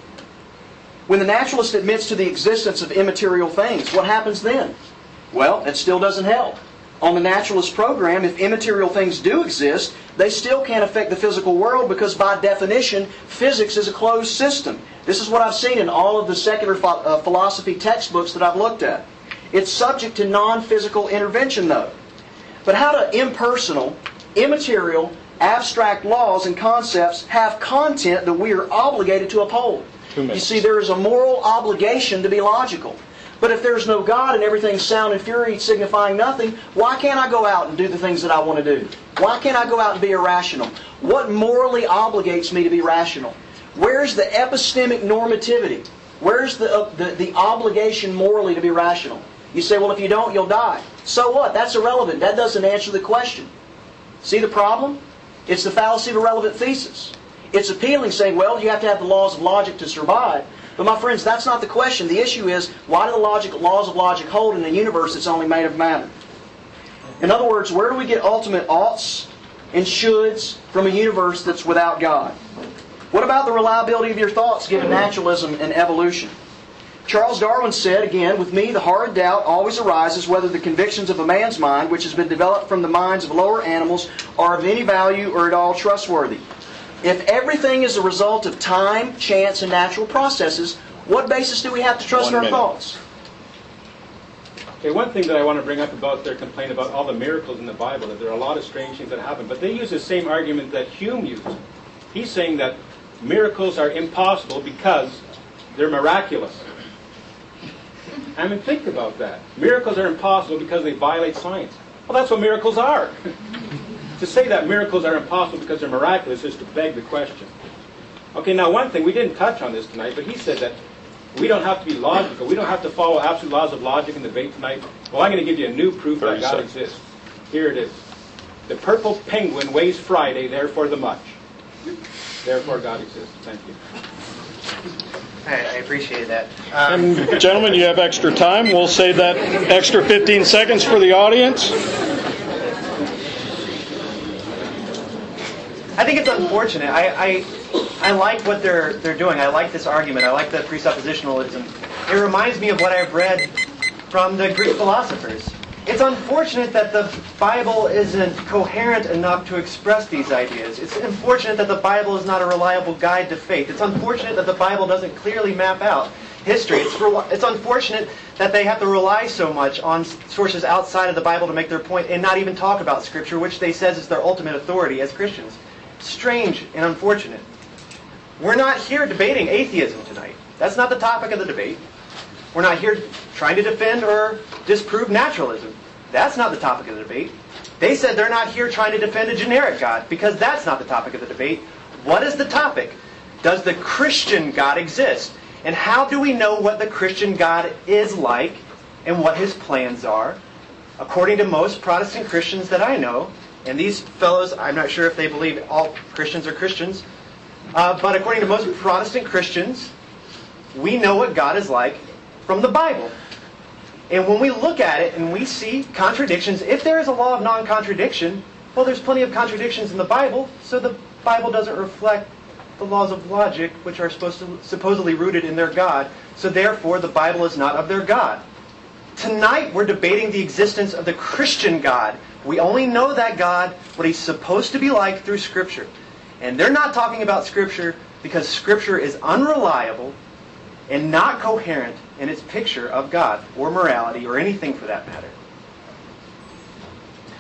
When the naturalist admits to the existence of immaterial things, what happens then? Well, it still doesn't help. On the naturalist program, if immaterial things do exist, they still can't affect the physical world because by definition, physics is a closed system. This is what I've seen in all of the secular philosophy textbooks that I've looked at. It's subject to non-physical intervention though. But how do impersonal, immaterial, abstract laws and concepts have content that we are obligated to uphold? You see, there is a moral obligation to be logical. But if there's no God and everything's sound and fury signifying nothing, why can't I go out and do the things that I want to do? Why can't I go out and be irrational? What morally obligates me to be rational? Where's the epistemic normativity? Where's the obligation morally to be rational? You say, well, if you don't, you'll die. So what? That's irrelevant. That doesn't answer the question. See the problem? It's the fallacy of irrelevant thesis. It's appealing, saying, well, you have to have the laws of logic to survive. But my friends, that's not the question. The issue is, why do the laws of logic hold in a universe that's only made of matter? In other words, where do we get ultimate oughts and shoulds from a universe that's without God? What about the reliability of your thoughts given naturalism and evolution? Charles Darwin said, again, with me the hard doubt always arises whether the convictions of a man's mind, which has been developed from the minds of lower animals, are of any value or at all trustworthy. If everything is a result of time, chance, and natural processes, what basis do we have to trust our thoughts? Okay, one thing that I want to bring up about their complaint about all the miracles in the Bible, that there are a lot of strange things that happen, but they use the same argument that Hume used. He's saying that miracles are impossible because they're miraculous. I mean, think about that. Miracles are impossible because they violate science. Well, that's what miracles are. To say that miracles are impossible because they're miraculous is to beg the question. Okay, now one thing, we didn't touch on this tonight, but he said that we don't have to be logical. We don't have to follow absolute laws of logic in the debate tonight. Well, I'm going to give you a new proof that God exists. Here it is. The purple penguin weighs Friday, therefore the much. Therefore God exists. Thank you. I appreciate that. And gentlemen, you have extra time. We'll save that extra 15 seconds for the audience. I think it's unfortunate. I like what they're doing. I like this argument. I like the presuppositionalism. It reminds me of what I've read from the Greek philosophers. It's unfortunate that the Bible isn't coherent enough to express these ideas. It's unfortunate that the Bible is not a reliable guide to faith. It's unfortunate that the Bible doesn't clearly map out history. It's unfortunate that they have to rely so much on sources outside of the Bible to make their point and not even talk about Scripture, which they says is their ultimate authority as Christians. Strange and unfortunate. We're not here debating atheism tonight. That's not the topic of the debate. We're not here trying to defend or disprove naturalism. That's not the topic of the debate. They said they're not here trying to defend a generic God, because that's not the topic of the debate. What is the topic? Does the Christian God exist? And how do we know what the Christian God is like and what His plans are? According to most Protestant Christians that I know, and these fellows, I'm not sure if they believe all Christians are Christians, but according to most Protestant Christians, we know what God is like from the Bible. And when we look at it and we see contradictions, if there is a law of non-contradiction, well, there's plenty of contradictions in the Bible, so the Bible doesn't reflect the laws of logic, which are supposedly rooted in their God, so therefore the Bible is not of their God. Tonight we're debating the existence of the Christian God. We only know that God, what He's supposed to be like, through Scripture. And they're not talking about Scripture because Scripture is unreliable and not coherent in its picture of God or morality or anything for that matter.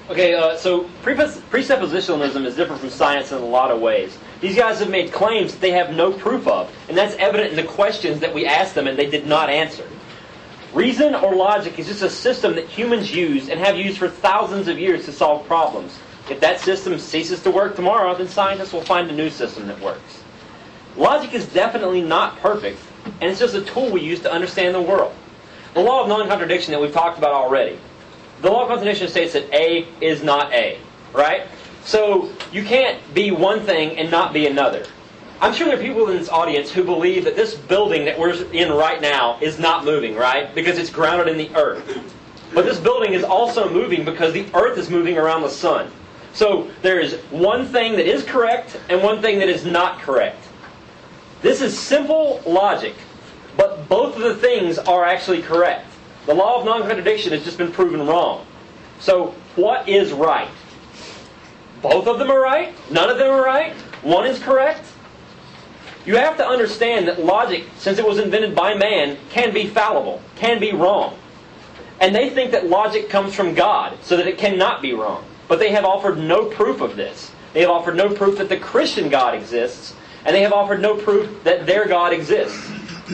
Okay, so presuppositionalism is different from science in a lot of ways. These guys have made claims that they have no proof of, and that's evident in the questions that we asked them and they did not answer. Reason or logic is just a system that humans use and have used for thousands of years to solve problems. If that system ceases to work tomorrow, then scientists will find a new system that works. Logic is definitely not perfect, and it's just a tool we use to understand the world. The law of non-contradiction that we've talked about already. The law of contradiction states that A is not A, right? So you can't be one thing and not be another. I'm sure there are people in this audience who believe that this building that we're in right now is not moving, right? Because it's grounded in the earth. But this building is also moving because the earth is moving around the sun. So there is one thing that is correct and one thing that is not correct. This is simple logic, but both of the things are actually correct. The law of non-contradiction has just been proven wrong. So what is right? Both of them are right? None of them are right? One is correct? You have to understand that logic, since it was invented by man, can be fallible, can be wrong. And they think that logic comes from God, so that it cannot be wrong. But they have offered no proof of this. They have offered no proof that the Christian God exists, and they have offered no proof that their God exists.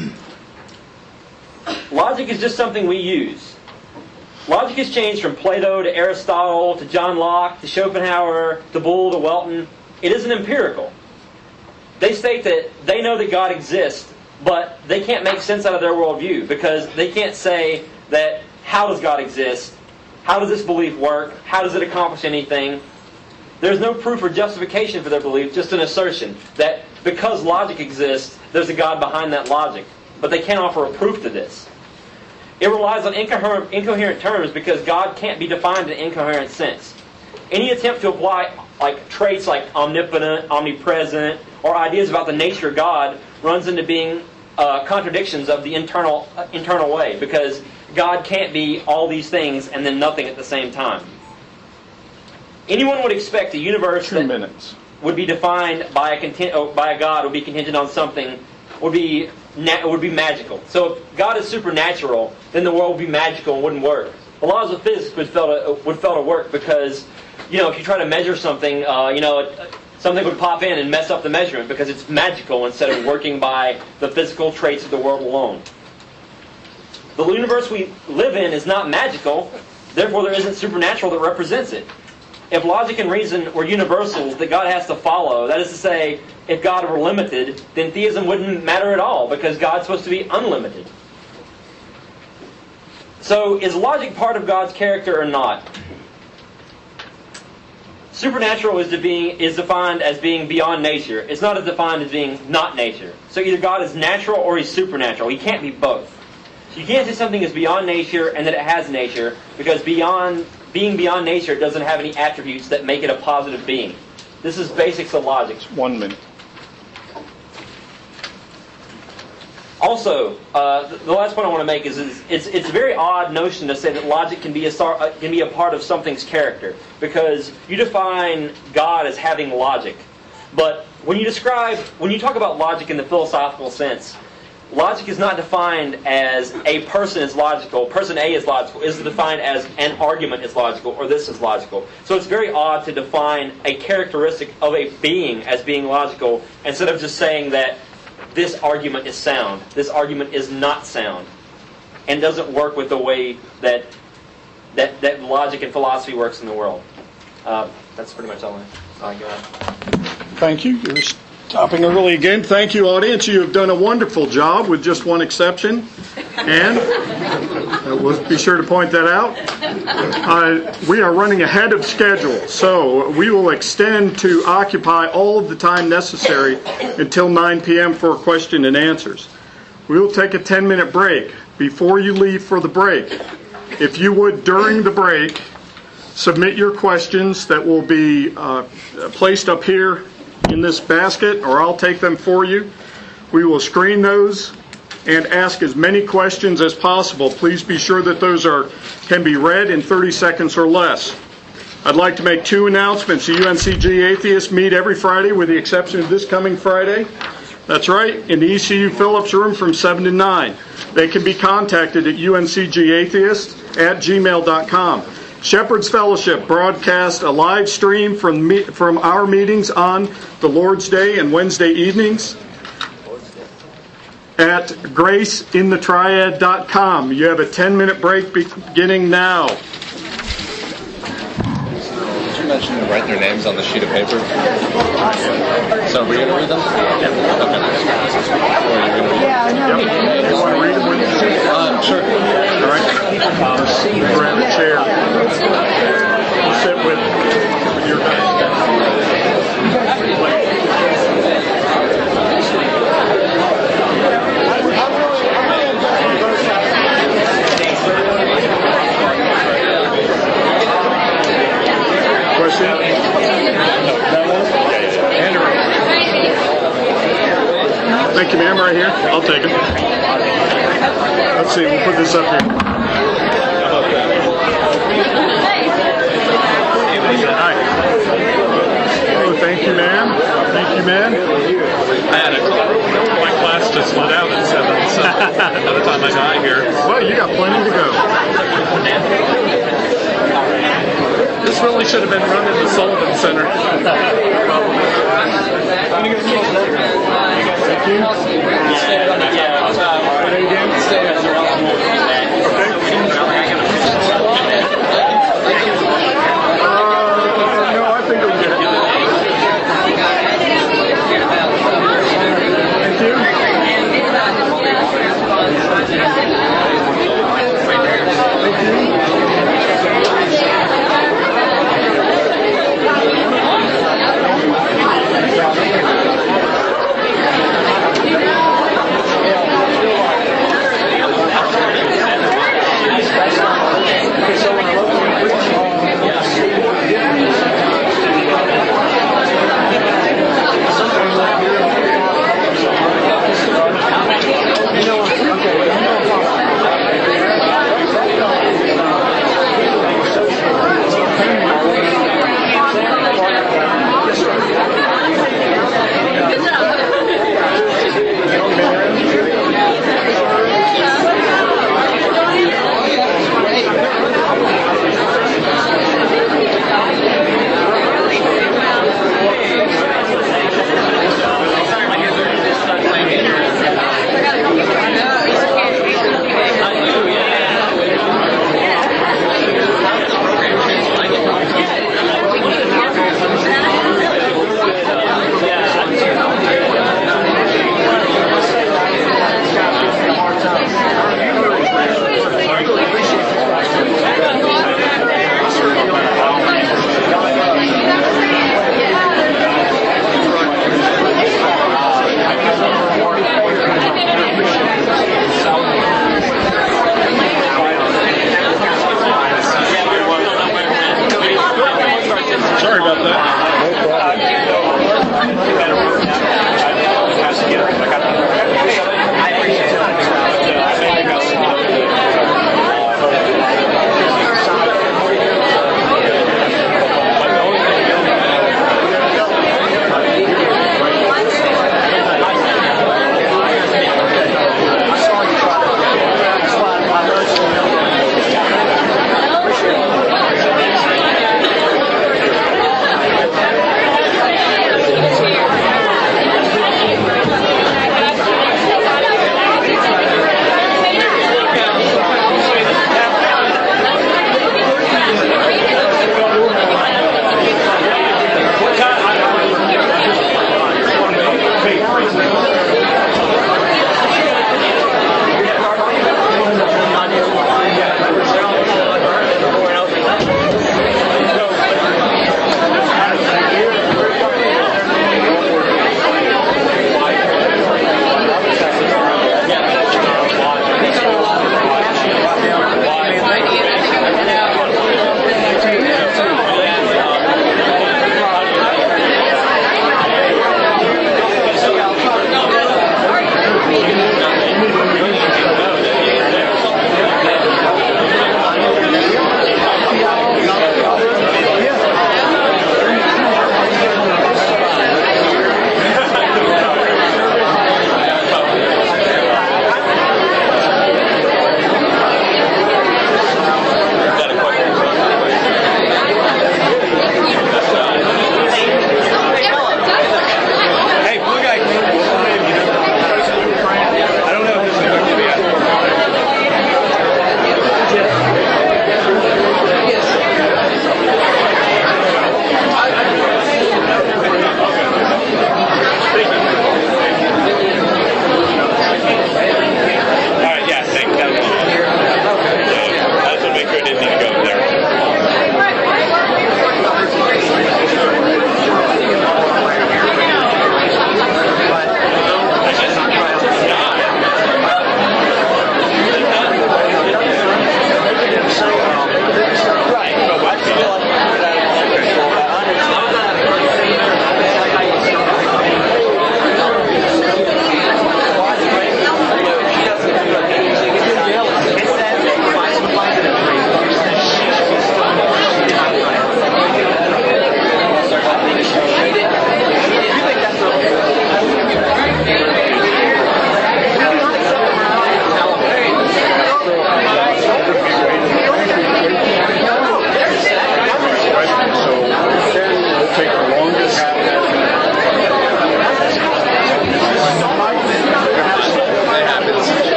Logic is just something we use. Logic has changed from Plato to Aristotle to John Locke to Schopenhauer to Boole to Welton. It isn't empirical. They state that they know that God exists, but they can't make sense out of their worldview because they can't say that how does God exist? How does this belief work? How does it accomplish anything? There's no proof or justification for their belief, just an assertion that because logic exists, there's a God behind that logic. But they can't offer a proof to this. It relies on incoherent terms because God can't be defined in an incoherent sense. Any attempt to apply traits like omnipotent, omnipresent, or ideas about the nature of God runs into being contradictions of the internal way, because God can't be all these things and then nothing at the same time. Anyone would expect a universe would be defined by a God would be contingent on something would be magical. So if God is supernatural, then the world would be magical and wouldn't work. The laws of physics would fail to work because, if you try to measure something, something would pop in and mess up the measurement because it's magical instead of working by the physical traits of the world alone. The universe we live in is not magical, therefore there isn't supernatural that represents it. If logic and reason were universals that God has to follow, that is to say, if God were limited, then theism wouldn't matter at all because God's supposed to be unlimited. So, is logic part of God's character or not? Supernatural is defined as being beyond nature. It's not defined as being not nature. So either God is natural or He's supernatural. He can't be both. So you can't say something is beyond nature and that it has nature, because being beyond nature doesn't have any attributes that make it a positive being. This is basics of logic. 1 minute. Also, the last point I want to make is it's a very odd notion to say that logic can be a part of something's character, because you define God as having logic. But when you talk about logic in the philosophical sense, logic is not defined as a person is logical, person A is logical. It's defined as an argument is logical, or this is logical. So it's very odd to define a characteristic of a being as being logical instead of just saying that this argument is sound, this argument is not sound, and doesn't work with the way that logic and philosophy works in the world. That's pretty much all I got. Thank you. You're stopping early again. Thank you, audience. You have done a wonderful job with just one exception. And we'll be sure to point that out. We are running ahead of schedule, so we will extend to occupy all of the time necessary until 9 p.m. for question and answers. We will take a 10-minute break. Before you leave for the break, if you would, during the break, submit your questions that will be placed up here in this basket, or I'll take them for you. We will screen those and ask as many questions as possible. Please be sure that those can be read in 30 seconds or less. I'd like to make 2 announcements. The UNCG Atheists meet every Friday with the exception of this coming Friday. That's right, in the ECU Phillips room from 7 to 9. They can be contacted at uncgatheist@gmail.com. Shepherd's Fellowship broadcast a live stream from our meetings on the Lord's Day and Wednesday evenings at graceinthetriad.com. You have a 10-minute break beginning now. Did you mention writing their names on the sheet of paper? So we're going to read them? Yeah. Okay. You want to read them with me? Sure. All right. Grab a chair. Sit with your Question? Thank you, ma'am. Right here. I'll take it. Let's see. We'll put this up here. Hi. Oh, thank you, ma'am. Thank you, ma'am. I had my class just let out at 7, so by the time I got here. Well, you got plenty to go. This really should have been run in the Sullivan Center. Thank you. No, I think we'll get it. Thank you.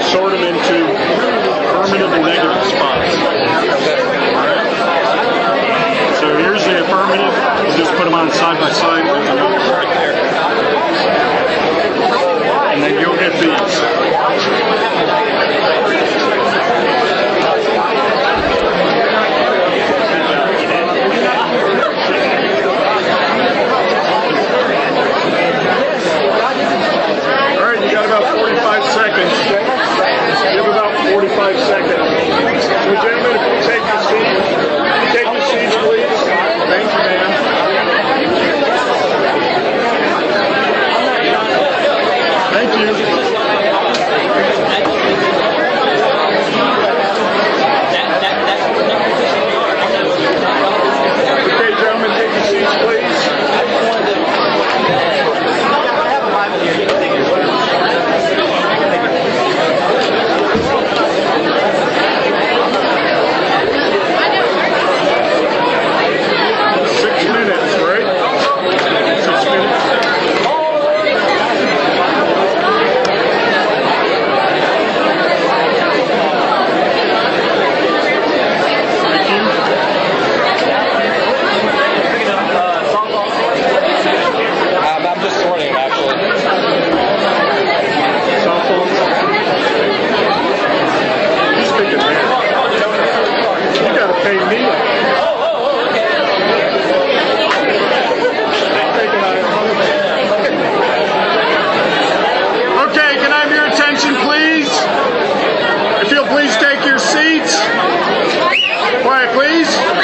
sort them into affirmative and negative spots. So here's the affirmative. You just put them on side by side. Right there. And then you'll get these. All right, you got about 45 seconds. You have about 45 seconds. So gentlemen, if you take your seats, please. Thank you, ma'am. Thank you. Okay, gentlemen, take your seats, please. 6 minutes, right? 6 minutes. I'm just sorting, actually. Cell phones. He's thinking, man, you gotta pay me. Okay, can I have your attention, please? If you'll please take your seats. Quiet, please.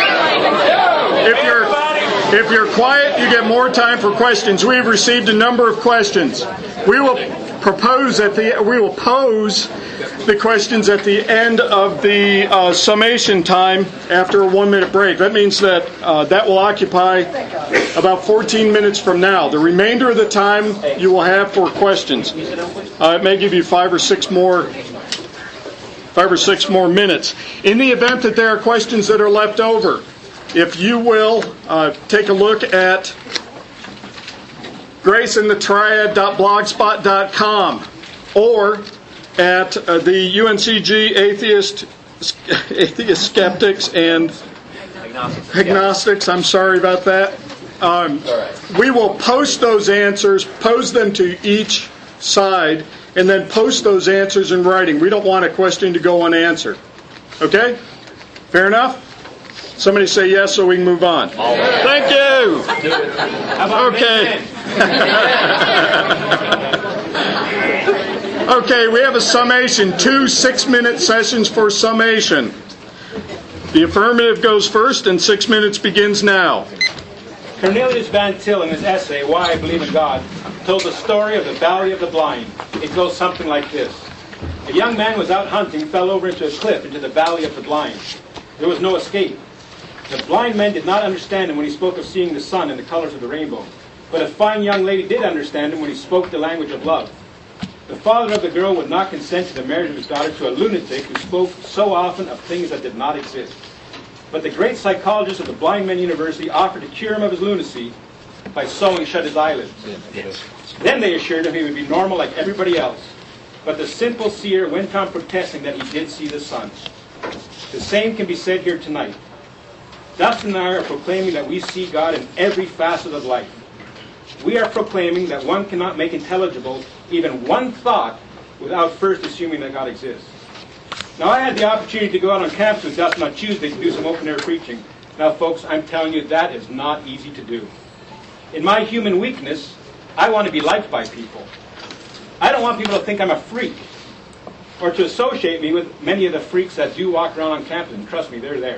If you're quiet, you get more time for questions. We have received a number of questions. We will pose the questions at the end of the summation time after a 1-minute break. That means that that will occupy about 14 minutes from now. The remainder of the time you will have for questions. It may give you 5 or 6 more minutes. In the event that there are questions that are left over, if you will take a look at graceandthetriad.blogspot.com or at the UNCG Atheist Skeptics and Agnostics. I'm sorry about that. We will post those answers, pose them to each side, and then post those answers in writing. We don't want a question to go unanswered. Okay? Fair enough? Somebody say yes so we can move on. Thank you. Okay. Okay, we have a summation. 2 6-minute sessions for summation. The affirmative goes first and 6 minutes begins now. Cornelius Van Til, in his essay, Why I Believe in God, told the story of the Valley of the Blind. It goes something like this. A young man was out hunting, fell over into a cliff into the Valley of the Blind. There was no escape. The blind man did not understand him when he spoke of seeing the sun and the colors of the rainbow. But a fine young lady did understand him when he spoke the language of love. The father of the girl would not consent to the marriage of his daughter to a lunatic who spoke so often of things that did not exist. But the great psychologist of the Blind Men University offered to cure him of his lunacy by sewing shut his eyelids. Then they assured him he would be normal like everybody else. But the simple seer went on protesting that he did see the sun. The same can be said here tonight. Dustin and I are proclaiming that we see God in every facet of life. We are proclaiming that one cannot make intelligible even one thought without first assuming that God exists. Now, I had the opportunity to go out on campus with Dustin on Tuesday to do some open-air preaching. Now, folks, I'm telling you, that is not easy to do. In my human weakness, I want to be liked by people. I don't want people to think I'm a freak or to associate me with many of the freaks that do walk around on campus, and trust me, they're there.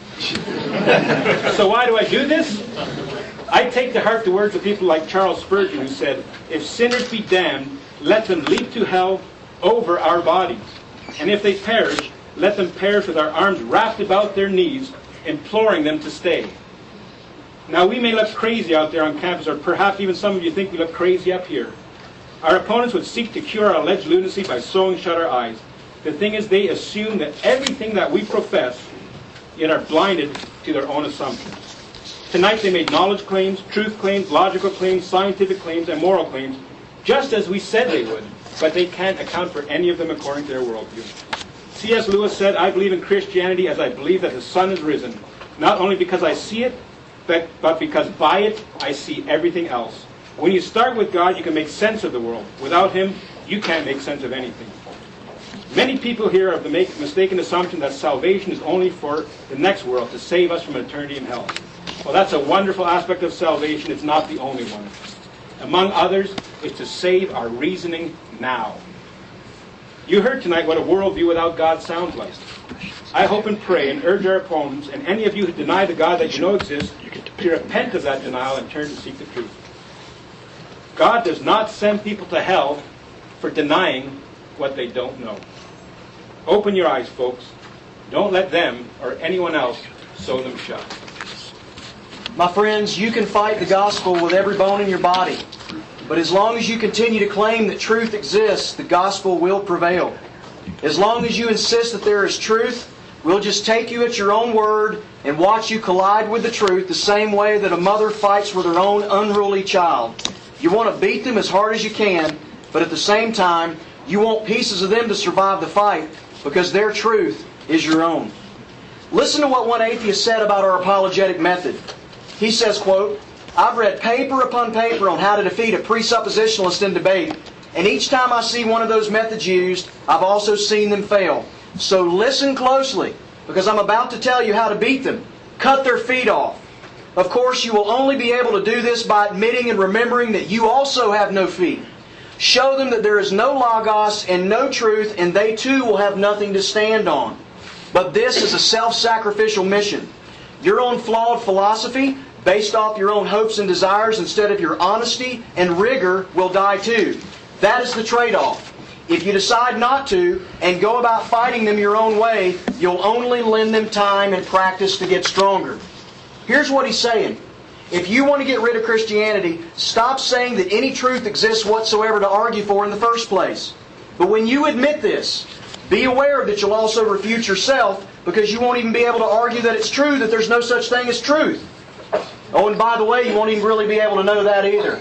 So why do I do this? I take to heart the words of people like Charles Spurgeon, who said, if sinners be damned, let them leap to hell over our bodies. And if they perish, let them perish with our arms wrapped about their knees, imploring them to stay. Now, we may look crazy out there on campus, or perhaps even some of you think we look crazy up here. Our opponents would seek to cure our alleged lunacy by sewing shut our eyes. The thing is, they assume that everything that we profess, yet are blinded to their own assumptions. Tonight they made knowledge claims, truth claims, logical claims, scientific claims, and moral claims, just as we said they would. but they can't account for any of them according to their worldview. C.S. Lewis said, "I believe in Christianity as I believe that the sun is risen, not only because I see it, but because by it I see everything else." When you start with God, you can make sense of the world. Without Him, you can't make sense of anything. Many people here have the mistaken assumption that salvation is only for the next world, to save us from eternity in hell. Well, that's a wonderful aspect of salvation. It's not the only one. Among others, it's to save our reasoning now. You heard tonight what a worldview without God sounds like. I hope and pray and urge our opponents and any of you who deny the God that you know exists to repent of that denial and turn to seek the truth. God does not send people to hell for denying what they don't know. Open your eyes, folks. Don't let them or anyone else sew them shut. My friends, you can fight the gospel with every bone in your body. But as long as you continue to claim that truth exists, the gospel will prevail. As long as you insist that there is truth, we'll just take you at your own word and watch you collide with the truth the same way that a mother fights with her own unruly child. You want to beat them as hard as you can, but at the same time, you want pieces of them to survive the fight because their truth is your own. Listen to what one atheist said about our apologetic method. He says, quote, "I've read paper upon paper on how to defeat a presuppositionalist in debate, and each time I see one of those methods used, I've also seen them fail. So listen closely, because I'm about to tell you how to beat them. Cut their feet off. Of course, you will only be able to do this by admitting and remembering that you also have no feet. Show them that there is no logos and no truth, and they too will have nothing to stand on. But this is a self-sacrificial mission. Your own flawed philosophy, based off your own hopes and desires instead of your honesty and rigor, will die too. That is the trade-off. If you decide not to and go about fighting them your own way, you'll only lend them time and practice to get stronger." Here's what he's saying. If you want to get rid of Christianity, stop saying that any truth exists whatsoever to argue for in the first place. But when you admit this, be aware that you'll also refute yourself, because you won't even be able to argue that it's true that there's no such thing as truth. Oh, and by the way, you won't even really be able to know that either.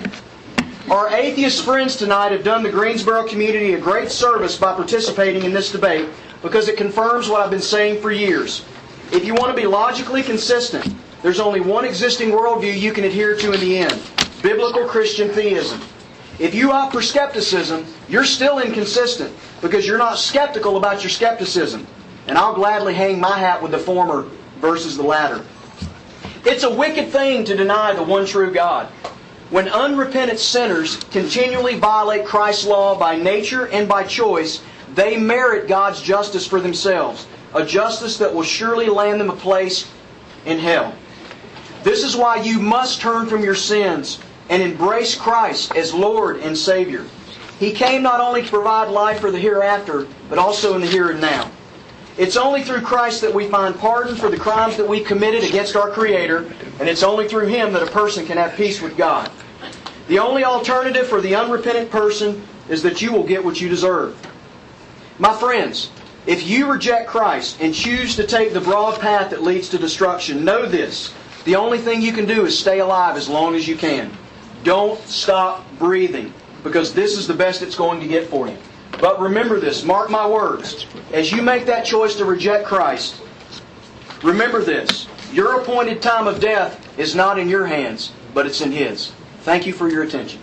Our atheist friends tonight have done the Greensboro community a great service by participating in this debate, because it confirms what I've been saying for years. If you want to be logically consistent, there's only one existing worldview you can adhere to in the end: biblical Christian theism. If you opt for skepticism, you're still inconsistent, because you're not skeptical about your skepticism. And I'll gladly hang my hat with the former versus the latter. It's a wicked thing to deny the one true God. When unrepentant sinners continually violate Christ's law by nature and by choice, they merit God's justice for themselves, a justice that will surely land them a place in hell. This is why you must turn from your sins and embrace Christ as Lord and Savior. He came not only to provide life for the hereafter, but also in the here and now. It's only through Christ that we find pardon for the crimes that we committed against our Creator, and it's only through Him that a person can have peace with God. The only alternative for the unrepentant person is that you will get what you deserve. My friends, if you reject Christ and choose to take the broad path that leads to destruction, know this: the only thing you can do is stay alive as long as you can. Don't stop breathing, because this is the best it's going to get for you. But remember this, mark my words, as you make that choice to reject Christ, remember this: your appointed time of death is not in your hands, but it's in His. Thank you for your attention.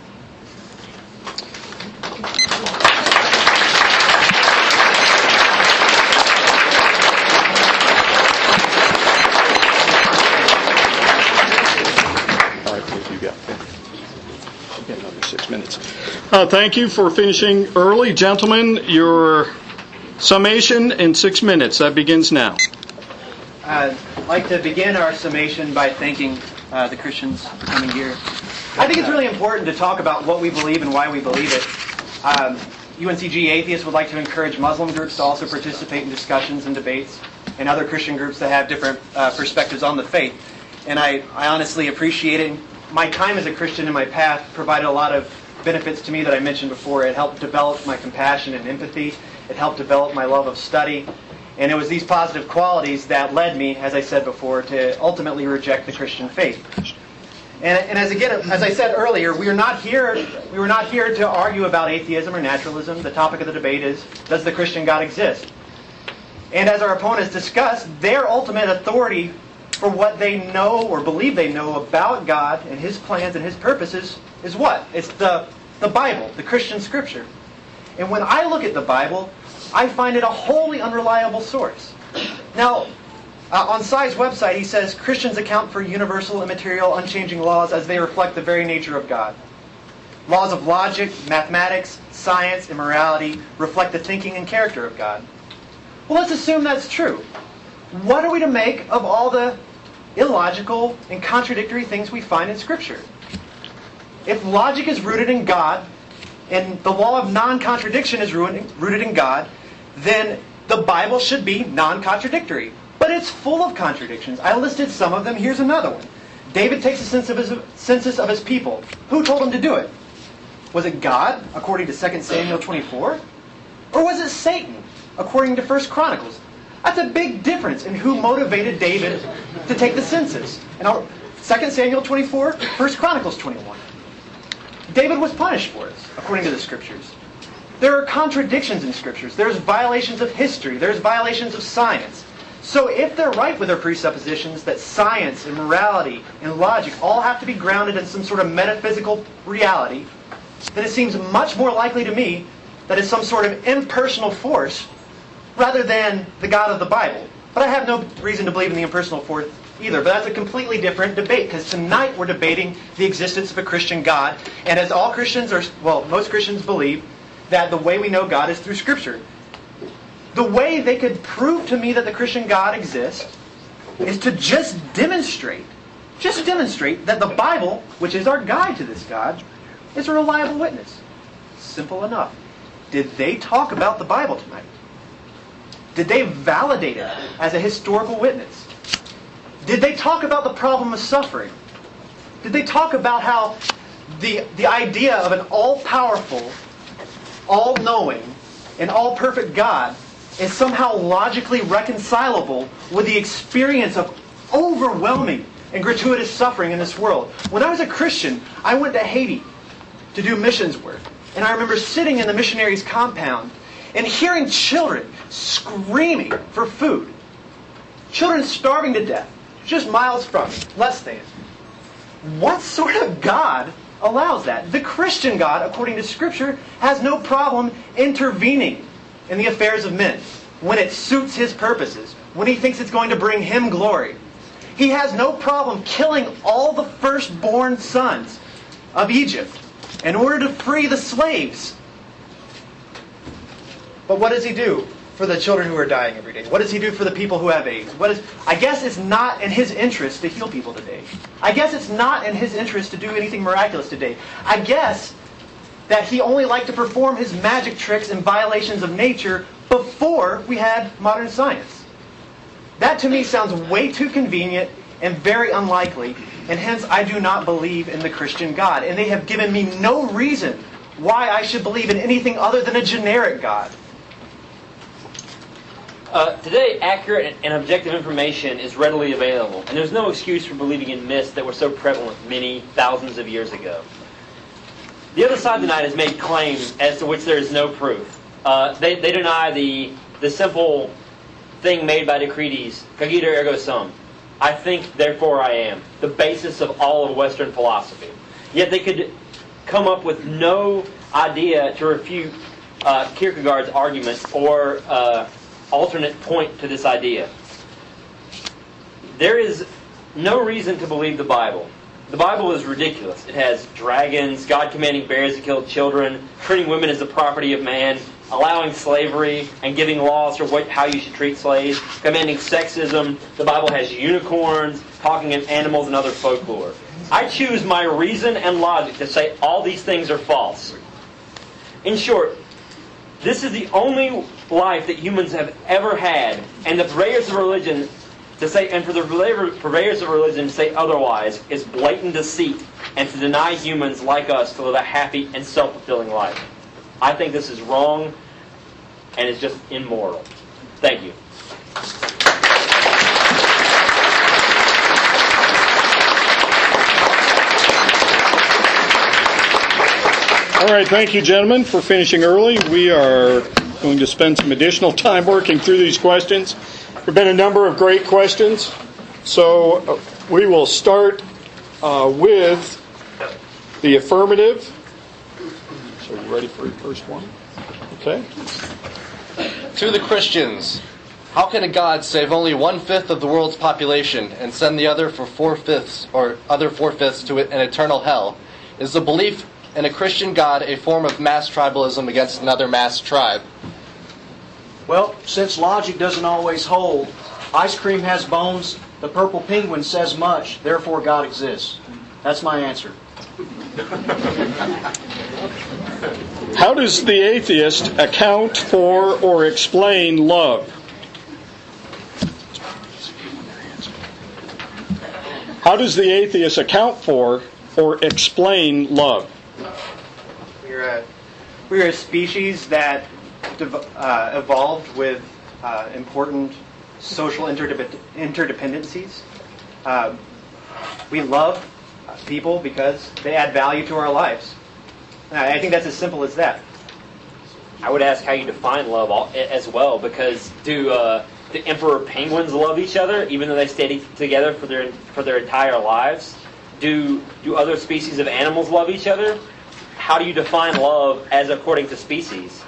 All right, you got 6 minutes. Thank you for finishing early. Gentlemen, your summation in 6 minutes. That begins now. I'd like to begin our summation by thanking the Christians for coming here. I think it's really important to talk about what we believe and why we believe it. UNCG Atheists would like to encourage Muslim groups to also participate in discussions and debates, and other Christian groups that have different perspectives on the faith. And I honestly appreciate it. My time as a Christian in my path provided a lot of benefits to me that I mentioned before. It helped develop my compassion and empathy. It helped develop my love of study. And it was these positive qualities that led me, as I said before, to ultimately reject the Christian faith. And as I said earlier, we were not here to argue about atheism or naturalism. The topic of the debate is, does the Christian God exist? And as our opponents discussed, their ultimate authority for what they know or believe they know about God and His plans and His purposes is what? It's the Bible, the Christian Scripture. And when I look at the Bible, I find it a wholly unreliable source. Now, on Sai's website, he says, Christians account for universal, immaterial, unchanging laws as they reflect the very nature of God. Laws of logic, mathematics, science, and morality reflect the thinking and character of God. Well, let's assume that's true. What are we to make of all the illogical and contradictory things we find in Scripture? If logic is rooted in God, and the law of non-contradiction is rooted in God, then the Bible should be non-contradictory. But it's full of contradictions. I listed some of them. Here's another one. David takes a census of his people. Who told him to do it? Was it God, according to 2 Samuel 24? Or was it Satan, according to 1 Chronicles? That's a big difference in who motivated David to take the census. And 2 Samuel 24, 1 Chronicles 21. David was punished for this, according to the Scriptures. There are contradictions in Scriptures. There's violations of history. There's violations of science. So if they're right with their presuppositions that science and morality and logic all have to be grounded in some sort of metaphysical reality, then it seems much more likely to me that it's some sort of impersonal force rather than the God of the Bible. But I have no reason to believe in the impersonal force either. But that's a completely different debate, because tonight we're debating the existence of a Christian God. And as all Christians, most Christians believe, that the way we know God is through Scripture. The way they could prove to me that the Christian God exists is to just demonstrate that the Bible, which is our guide to this God, is a reliable witness. Simple enough. Did they talk about the Bible tonight? Did they validate it as a historical witness? Did they talk about the problem of suffering? Did they talk about how the idea of an all-powerful, all-knowing, and all-perfect God is somehow logically reconcilable with the experience of overwhelming and gratuitous suffering in this world? When I was a Christian, I went to Haiti to do missions work. And I remember sitting in the missionaries' compound and hearing children screaming for food. Children starving to death, just miles from me, less than. What sort of God allows that? The Christian God, according to Scripture, has no problem intervening in the affairs of men when it suits His purposes, when He thinks it's going to bring Him glory. He has no problem killing all the firstborn sons of Egypt in order to free the slaves. But what does He do for the children who are dying every day? What does He do for the people who have AIDS? I guess it's not in His interest to heal people today. I guess it's not in His interest to do anything miraculous today. I guess that He only liked to perform His magic tricks and violations of nature before we had modern science. That to me sounds way too convenient and very unlikely, and hence I do not believe in the Christian God. And they have given me no reason why I should believe in anything other than a generic God. Today, accurate and objective information is readily available, and there's no excuse for believing in myths that were so prevalent many thousands of years ago. The other side tonight has made claims as to which there is no proof. They deny the simple thing made by Decrites, cogito ergo sum. I think, therefore I am. The basis of all of Western philosophy. Yet they could come up with no idea to refute Kierkegaard's argument or alternate point to this idea. There is no reason to believe the Bible. The Bible is ridiculous. It has dragons, God commanding bears to kill children, treating women as the property of man, allowing slavery and giving laws for how you should treat slaves, commanding sexism. The Bible has unicorns, talking in animals, and other folklore. I choose my reason and logic to say all these things are false. In short, this is the only life that humans have ever had, and the purveyors of religion to say, and for the purveyors of religion to say otherwise is blatant deceit, and to deny humans like us to live a happy and self-fulfilling life. I think this is wrong, and it's just immoral. Thank you. All right, thank you, gentlemen, for finishing early. We are going to spend some additional time working through these questions. There have been a number of great questions, so we will start with the affirmative. So are you ready for your first one? Okay. To the Christians, how can a God save only 1/5 of the world's population and send the other for 4/5 or other 4/5 to an eternal hell? Is the belief in a Christian God a form of mass tribalism against another mass tribe? Well, since logic doesn't always hold, ice cream has bones, the purple penguin says much, therefore God exists. That's my answer. How does the atheist account for or explain love? How does the atheist account for or explain love? We're a species that evolved with important social interdependencies. We love people because they add value to our lives. I think that's as simple as that. I would ask how you define love as well, because do the emperor penguins love each other even though they stay together for their entire lives? Do other species of animals love each other? How do you define love as according to species?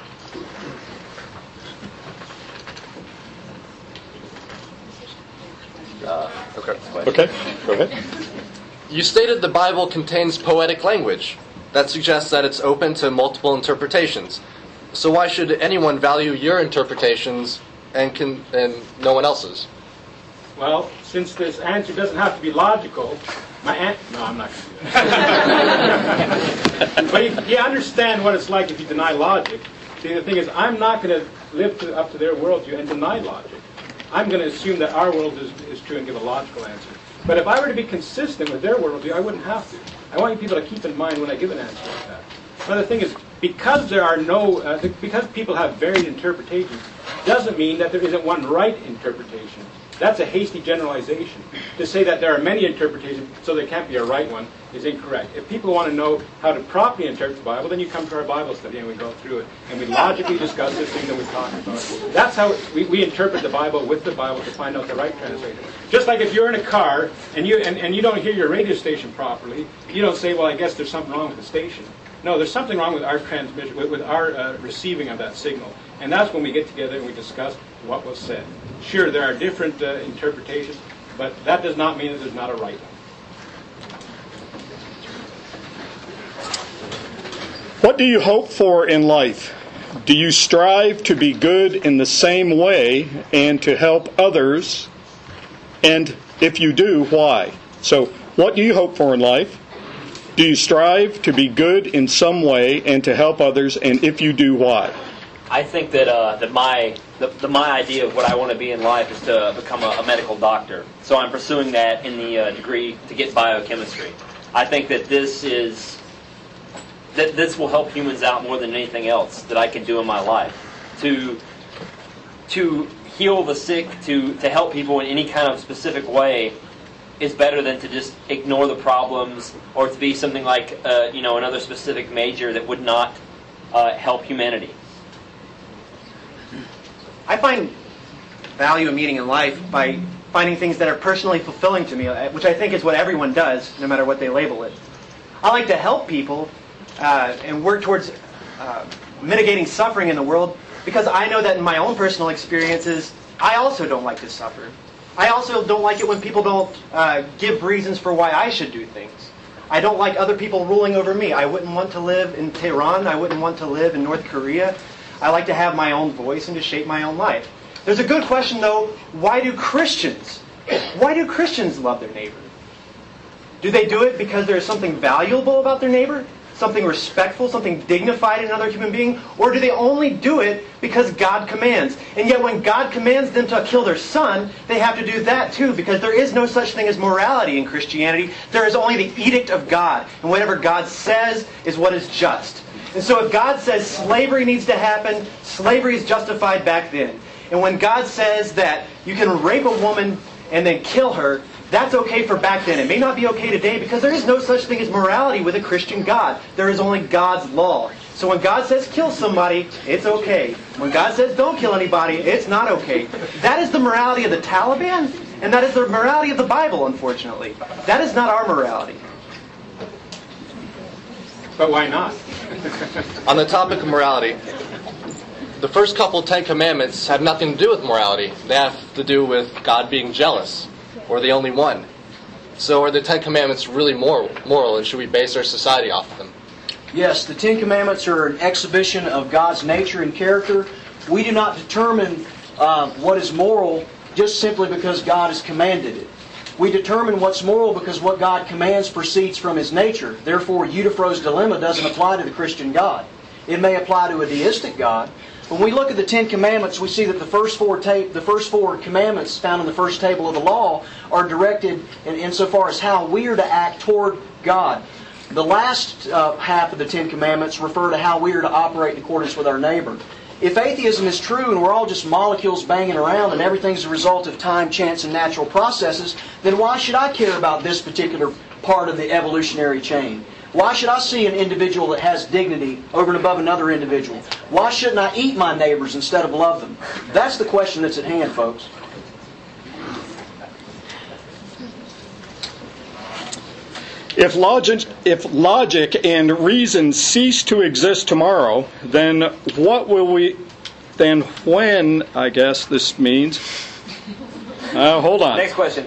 Okay, go ahead. You stated the Bible contains poetic language. That suggests that it's open to multiple interpretations. So why should anyone value your interpretations and no one else's? Well, since this answer doesn't have to be logical, no, I'm not going to do that. But you understand what it's like if you deny logic. See, the thing is, I'm not going to live up to their worldview and deny logic. I'm going to assume that our world is true and give a logical answer. But if I were to be consistent with their worldview, I wouldn't have to. I want you people to keep in mind when I give an answer like that. Another thing is, because there are because people have varied interpretations, doesn't mean that there isn't one right interpretation. That's a hasty generalization. To say that there are many interpretations, so there can't be a right one, is incorrect. If people want to know how to properly interpret the Bible, then you come to our Bible study and we go through it. And we logically discuss the things that we're talking about. That's how we interpret the Bible with the Bible to find out the right translation. Just like if you're in a car and you don't hear your radio station properly, you don't say, well, I guess there's something wrong with the station. No, there's something wrong with our transmission, with our receiving of that signal. And that's when we get together and we discuss what was said. Sure, there are different interpretations, but that does not mean that there's not a right one. What do you hope for in life? Do you strive to be good in the same way and to help others? And if you do, why? So, what do you hope for in life? Do you strive to be good in some way and to help others? And if you do, why? I think that my idea of what I want to be in life is to become a medical doctor. So I'm pursuing that in the degree to get biochemistry. I think that this will help humans out more than anything else that I can do in my life. To heal the sick, to help people in any kind of specific way, is better than to just ignore the problems or to be something like another specific major that would not help humanity. I find value and meaning in life by finding things that are personally fulfilling to me, which I think is what everyone does, no matter what they label it. I like to help people and work towards mitigating suffering in the world because I know that in my own personal experiences, I also don't like to suffer. I also don't like it when people don't give reasons for why I should do things. I don't like other people ruling over me. I wouldn't want to live in Tehran. I wouldn't want to live in North Korea. I like to have my own voice and to shape my own life. There's a good question, though. Why do Christians love their neighbor? Do they do it because there's something valuable about their neighbor? Something respectful, something dignified in another human being? Or do they only do it because God commands? And yet when God commands them to kill their son, they have to do that too, because there is no such thing as morality in Christianity. There is only the edict of God. And whatever God says is what is just. And so if God says slavery needs to happen, slavery is justified back then. And when God says that you can rape a woman and then kill her, That's okay for back then. It may not be okay today because there is no such thing as morality with a Christian God. There is only God's law. So when God says kill somebody, it's okay. When God says don't kill anybody, it's not okay. That is the morality of the Taliban, and that is the morality of the Bible, unfortunately. That is not our morality. But why not? On the topic of morality, the first couple Ten Commandments have nothing to do with morality. They have to do with God being jealous, or the only one. So are the Ten Commandments really moral, and should we base our society off of them? Yes, the Ten Commandments are an exhibition of God's nature and character. We do not determine what is moral just simply because God has commanded it. We determine what's moral because what God commands proceeds from His nature. Therefore, Euthyphro's dilemma doesn't apply to the Christian God. It may apply to a deistic God. When we look at the Ten Commandments, we see that the first four commandments found in the first table of the law are directed insofar as how we are to act toward God. The last half of the Ten Commandments refer to how we are to operate in accordance with our neighbor. If atheism is true and we're all just molecules banging around and everything's a result of time, chance, and natural processes, then why should I care about this particular part of the evolutionary chain? Why should I see an individual that has dignity over and above another individual? Why shouldn't I eat my neighbors instead of love them? That's the question that's at hand, folks. If logic and reason cease to exist tomorrow, then when, I guess this means... hold on. Next question.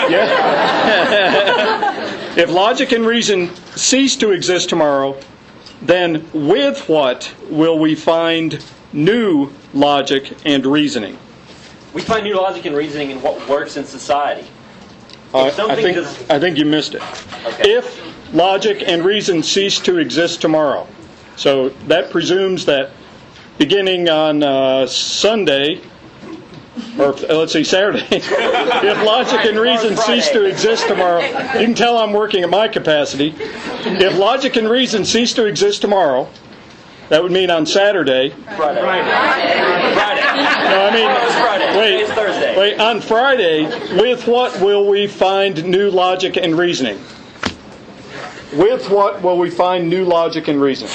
If logic and reason cease to exist tomorrow, then with what will we find new logic and reasoning? We find new logic and reasoning in what works in society. I think you missed it. Okay. If logic and reason cease to exist tomorrow. So that presumes that beginning on Sunday, or let's see, Saturday, if logic and reason cease to exist tomorrow, you can tell I'm working at my capacity. If logic and reason cease to exist tomorrow, that would mean on Saturday. Friday. No, I mean, It's Friday. wait, It's Thursday. wait. On Friday, with what will we find new logic and reasoning? With what will we find new logic and reasoning?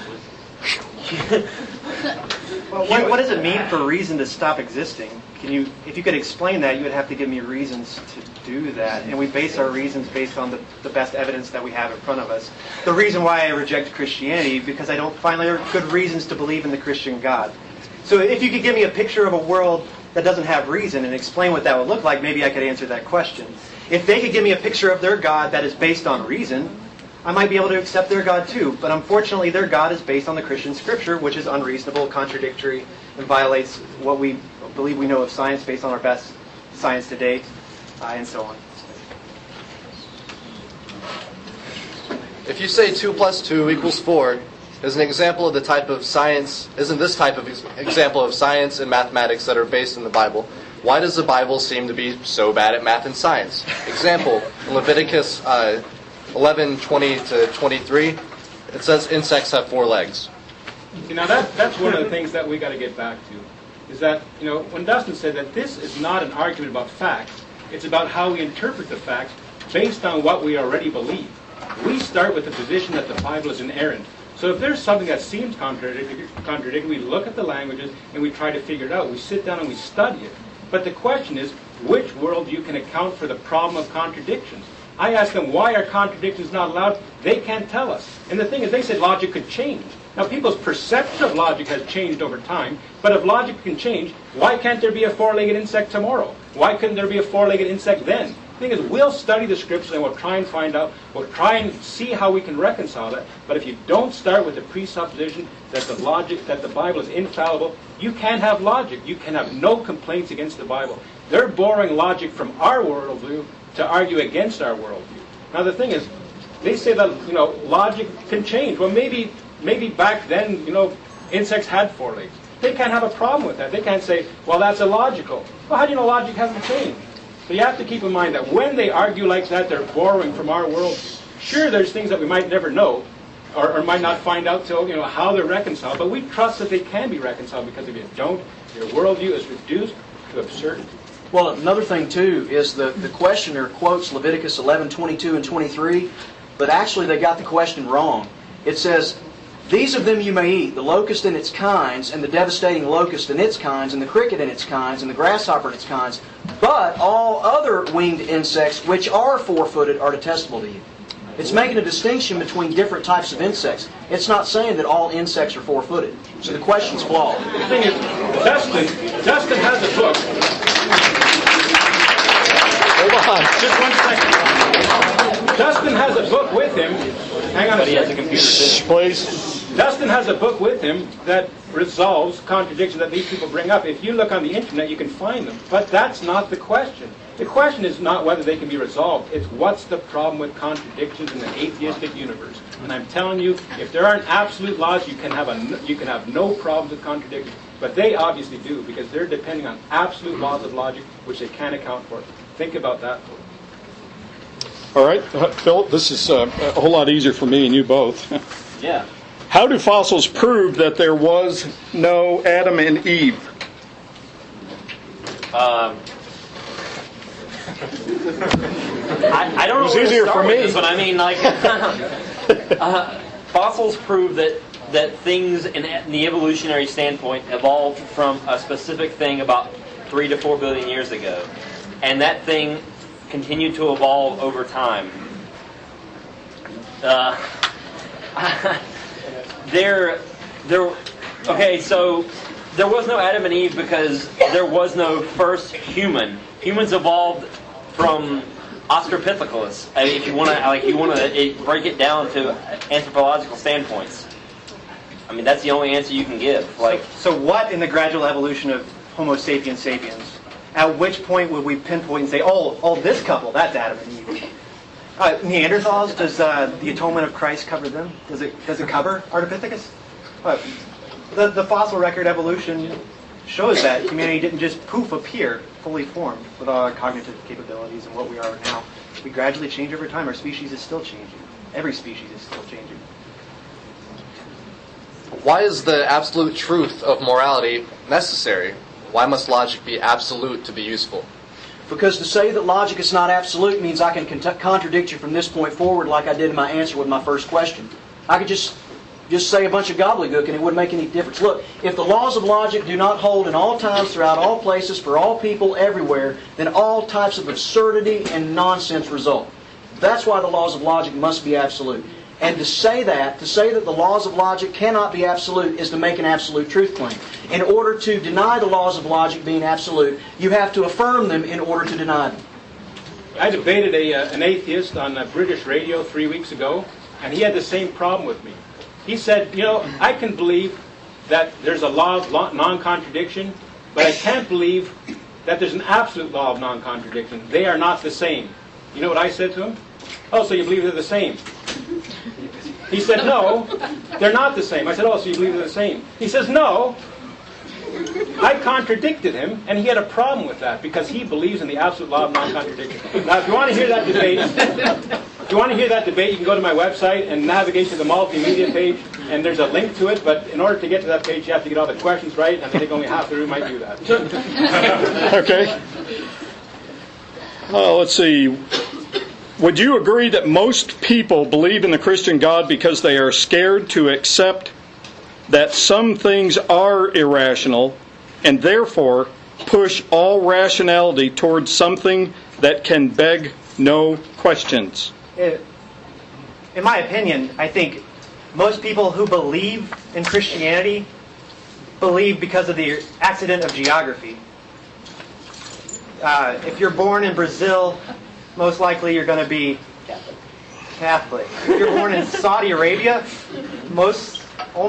Well, what does it mean for reason to stop existing? If you could explain that, you would have to give me reasons to do that. And we base our reasons based on the best evidence that we have in front of us. The reason why I reject Christianity, because I don't find there are good reasons to believe in the Christian God. So if you could give me a picture of a world that doesn't have reason and explain what that would look like, maybe I could answer that question. If they could give me a picture of their God that is based on reason, I might be able to accept their God too. But unfortunately, their God is based on the Christian Scripture, which is unreasonable, contradictory, and violates what we believe we know of science based on our best science to date, and so on. If you say 2 + 2 = 4, is an example of the type of science, isn't this type of example of science and mathematics that are based in the Bible, why does the Bible seem to be so bad at math and science? Example, in Leviticus 11:20-23, it says insects have 4 legs. Now that's one of the things that we got to get back to, is that, when Dustin said that this is not an argument about facts, it's about how we interpret the facts based on what we already believe. We start with the position that the Bible is inerrant. So if there's something that seems contradictory, we look at the languages and we try to figure it out. We sit down and we study it. But the question is, which worldview can account for the problem of contradictions? I ask them, why are contradictions not allowed? They can't tell us. And the thing is, they said logic could change. Now, people's perception of logic has changed over time, but if logic can change, why can't there be a 4-legged insect tomorrow? Why couldn't there be a 4-legged insect then? The thing is, we'll study the Scriptures and we'll try and find out, we'll try and see how we can reconcile that, but if you don't start with the presupposition that the Bible is infallible, you can't have logic. You can have no complaints against the Bible. They're borrowing logic from our worldview to argue against our worldview. Now, the thing is, they say that, logic can change. Well, maybe back then, insects had 4 legs. They can't have a problem with that. They can't say, well, that's illogical. Well, how do you know logic hasn't changed? So you have to keep in mind that when they argue like that, they're borrowing from our world. Sure, there's things that we might never know, or might not find out till, how they're reconciled, but we trust that they can be reconciled, because if you don't, your worldview is reduced to absurdity. Well, another thing too is the questioner quotes Leviticus 11:22 and 23, but actually they got the question wrong. It says, "These of them you may eat, the locust and its kinds, and the devastating locust and its kinds, and the cricket and its kinds, and the grasshopper and its kinds, but all other winged insects which are four-footed are detestable to you." It's making a distinction between different types of insects. It's not saying that all insects are four-footed. So the question's flawed. The thing is, Dustin has a book. Hold on. Just 1 second. Dustin has a book with him. Hang on a But he has a second. computer too. Please. Dustin has a book with him that resolves contradictions that these people bring up. If you look on the internet, you can find them. But that's not the question. The question is not whether they can be resolved. It's what's the problem with contradictions in the atheistic universe. And I'm telling you, if there aren't absolute laws, you can have no problems with contradictions. But they obviously do, because they're depending on absolute laws of logic, which they can't account for. Think about that. All right, Philip, this is a whole lot easier for me and you both. Yeah. How do fossils prove that there was no Adam and Eve? I don't know was where easier to start for with me. this one. I mean, like, fossils prove that things in the evolutionary standpoint evolved from a specific thing about 3 to 4 billion years ago, and that thing continued to evolve over time. Okay, so there was no Adam and Eve because there was no first human. Humans evolved from Australopithecus. I mean, if you want to break it down to anthropological standpoints. I mean, that's the only answer you can give. So what in the gradual evolution of Homo sapiens sapiens, at which point would we pinpoint and say, oh, this couple, that's Adam and Eve? Neanderthals, does the atonement of Christ cover them? Does it cover Ardipithecus? The fossil record evolution shows that humanity didn't just poof appear fully formed with all our cognitive capabilities and what we are now. We gradually change over time. Our species is still changing. Every species is still changing. Why is the absolute truth of morality necessary? Why must logic be absolute to be useful? Because to say that logic is not absolute means I can contradict you from this point forward like I did in my answer with my first question. I could just say a bunch of gobbledygook and it wouldn't make any difference. Look, if the laws of logic do not hold in all times, throughout all places, for all people, everywhere, then all types of absurdity and nonsense result. That's why the laws of logic must be absolute. And to say that the laws of logic cannot be absolute is to make an absolute truth claim. In order to deny the laws of logic being absolute, you have to affirm them in order to deny them. I debated an atheist on British radio 3 weeks ago, and he had the same problem with me. He said, I can believe that there's a law of non-contradiction, but I can't believe that there's an absolute law of non-contradiction. They are not the same. You know what I said to him? Oh, so you believe they're the same? He said, no, they're not the same. I said, oh, so you believe they're the same? He says, no. I contradicted him, and he had a problem with that because he believes in the absolute law of non-contradiction. Now, if you want to hear that debate, you can go to my website and navigate to the multimedia page, and there's a link to it. But in order to get to that page, you have to get all the questions right, and I think only half the room might do that. Okay. Let's see. Would you agree that most people believe in the Christian God because they are scared to accept that some things are irrational and therefore push all rationality towards something that can beg no questions? In my opinion, I think most people who believe in Christianity believe because of the accident of geography. If you're born in Brazil, most likely you're going to be Catholic. If you're born in Saudi Arabia, almost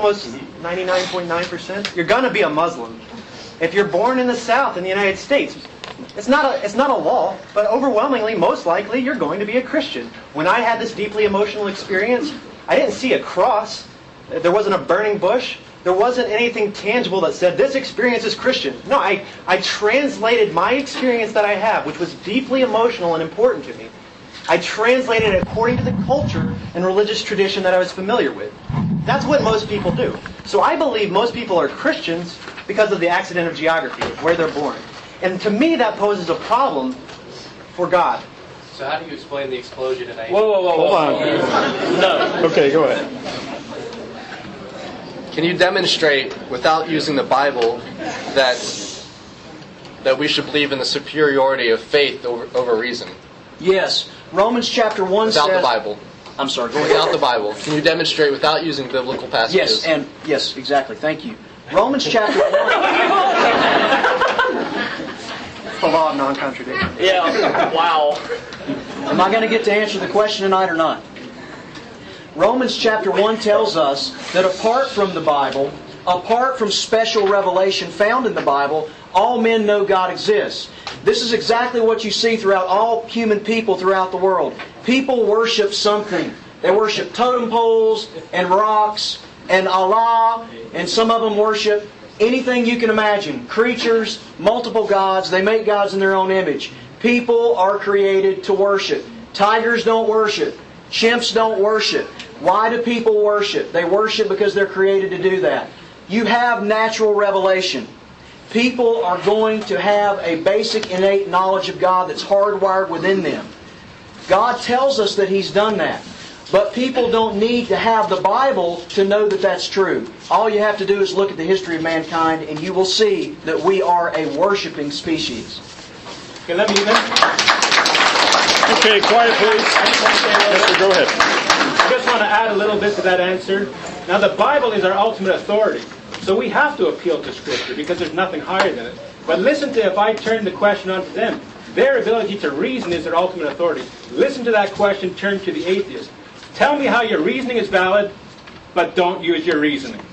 99.9%, you're going to be a Muslim. If you're born in the South in the United States, it's not a law, but overwhelmingly, most likely, you're going to be a Christian. When I had this deeply emotional experience, I didn't see a cross. There wasn't a burning bush. There wasn't anything tangible that said, this experience is Christian. No, I translated my experience that I have, which was deeply emotional and important to me. I translated it according to the culture and religious tradition that I was familiar with. That's what most people do. So I believe most people are Christians because of the accident of geography, of where they're born. And to me, that poses a problem for God. So how do you explain the explosion in Asia? Whoa. Hold on. No. Okay, go ahead. Can you demonstrate, without using the Bible, that we should believe in the superiority of faith over reason? Yes. Romans chapter 1 Without says... the Bible. I'm sorry, go ahead. Without the Bible. Can you demonstrate without using biblical passages? Yes, exactly. Thank you. Romans chapter 1... The law of non-contradiction. Yeah. Wow. Am I going to get to answer the question tonight or not? Romans chapter 1 tells us that apart from the Bible, apart from special revelation found in the Bible, all men know God exists. This is exactly what you see throughout all human people throughout the world. People worship something. They worship totem poles and rocks and Allah, and some of them worship anything you can imagine. Creatures, multiple gods. They make gods in their own image. People are created to worship. Tigers don't worship. Chimps don't worship. Why do people worship? They worship because they're created to do that. You have natural revelation. People are going to have a basic innate knowledge of God that's hardwired within them. God tells us that He's done that. But people don't need to have the Bible to know that that's true. All you have to do is look at the history of mankind and you will see that we are a worshiping species. Okay, let me... Okay, quiet please. Mister, go ahead. I just want to add a little bit to that answer. Now, the Bible is our ultimate authority, so we have to appeal to Scripture because there's nothing higher than it. But listen to, if I turn the question onto them, their ability to reason is their ultimate authority. Listen to that question, turn to the atheist. Tell me how your reasoning is valid, but don't use your reasoning.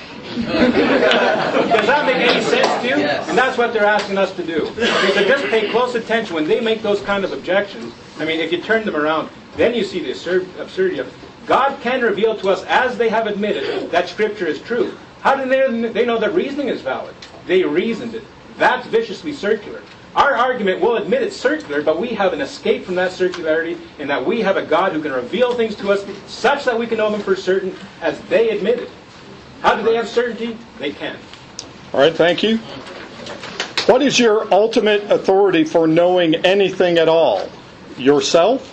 Does that make any sense to you? Yes. And that's what they're asking us to do. So just pay close attention when they make those kind of objections. I mean, if you turn them around, then you see the absurdity of it. God can reveal to us, as they have admitted, that Scripture is true. How do they know that reasoning is valid? They reasoned it. That's viciously circular. Our argument will admit it's circular, but we have an escape from that circularity in that we have a God who can reveal things to us such that we can know them for certain as they admitted. How do they have certainty? They can. All right, thank you. What is your ultimate authority for knowing anything at all? Yourself?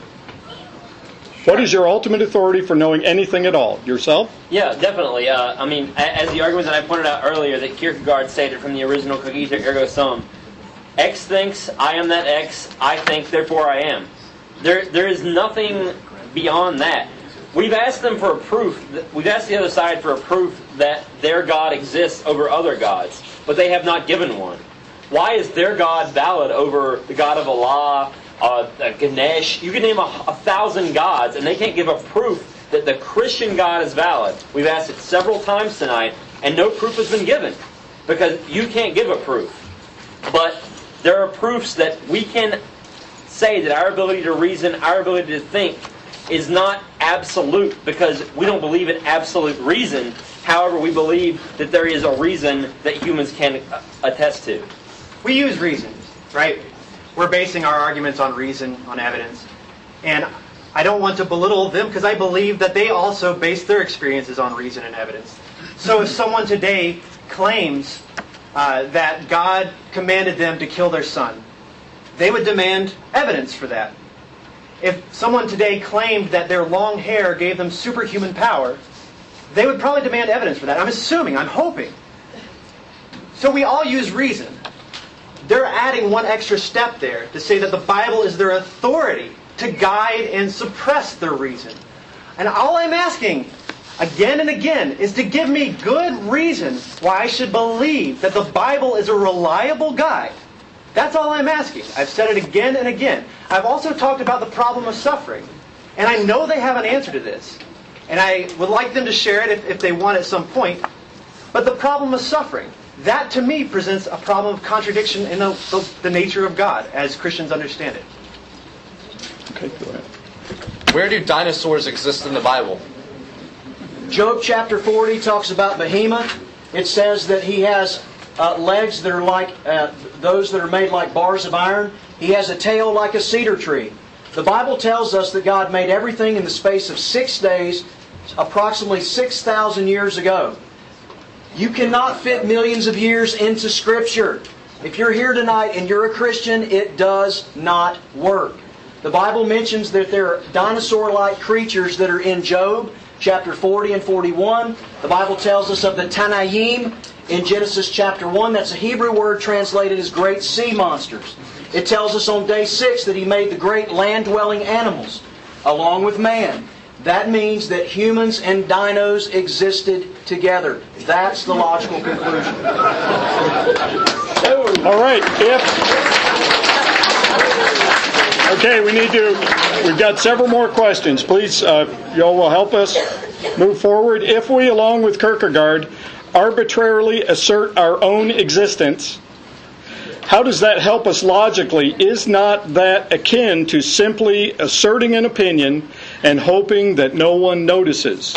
What is your ultimate authority for knowing anything at all? Yourself? Yeah, definitely. I mean, as the arguments that I pointed out earlier that Kierkegaard stated from the original Cogito Ergo Sum, X thinks, I am that X, I think, therefore I am. There is nothing beyond that. We've asked them for a proof. We've asked the other side for a proof that their God exists over other gods, but they have not given one. Why is their God valid over the God of Allah, Ganesh? You can name 1,000 gods, and they can't give a proof that the Christian God is valid. We've asked it several times tonight, and no proof has been given, because you can't give a proof. But there are proofs that we can say that our ability to reason, our ability to think, is not absolute, because we don't believe in absolute reason. However, we believe that there is a reason that humans can attest to. We use reason, right? We're basing our arguments on reason, on evidence. And I don't want to belittle them because I believe that they also base their experiences on reason and evidence. So if someone today claims that God commanded them to kill their son, they would demand evidence for that. If someone today claimed that their long hair gave them superhuman power, they would probably demand evidence for that. I'm assuming, I'm hoping. So we all use reason. They're adding one extra step there to say that the Bible is their authority to guide and suppress their reason. And all I'm asking, again and again, is to give me good reason why I should believe that the Bible is a reliable guide. That's all I'm asking. I've said it again and again. I've also talked about the problem of suffering. And I know they have an answer to this. And I would like them to share it if they want at some point. But the problem of suffering, that to me presents a problem of contradiction in the nature of God as Christians understand it. Okay, go ahead. Where do dinosaurs exist in the Bible? Job chapter 40 talks about Behemoth. It says that he has legs that are like those that are made like bars of iron. He has a tail like a cedar tree. The Bible tells us that God made everything in the space of 6 days, approximately 6,000 years ago. You cannot fit millions of years into Scripture. If you're here tonight and you're a Christian, it does not work. The Bible mentions that there are dinosaur-like creatures that are in Job, chapter 40 and 41. The Bible tells us of the Tanaim in Genesis chapter 1. That's a Hebrew word translated as great sea monsters. It tells us on day 6 that He made the great land-dwelling animals, along with man. That means that humans and dinos existed together. That's the logical conclusion. All right. Okay, we've got several more questions. Please, y'all will help us move forward. If we, along with Kierkegaard, arbitrarily assert our own existence, how does that help us logically? Is not that akin to simply asserting an opinion and hoping that no one notices?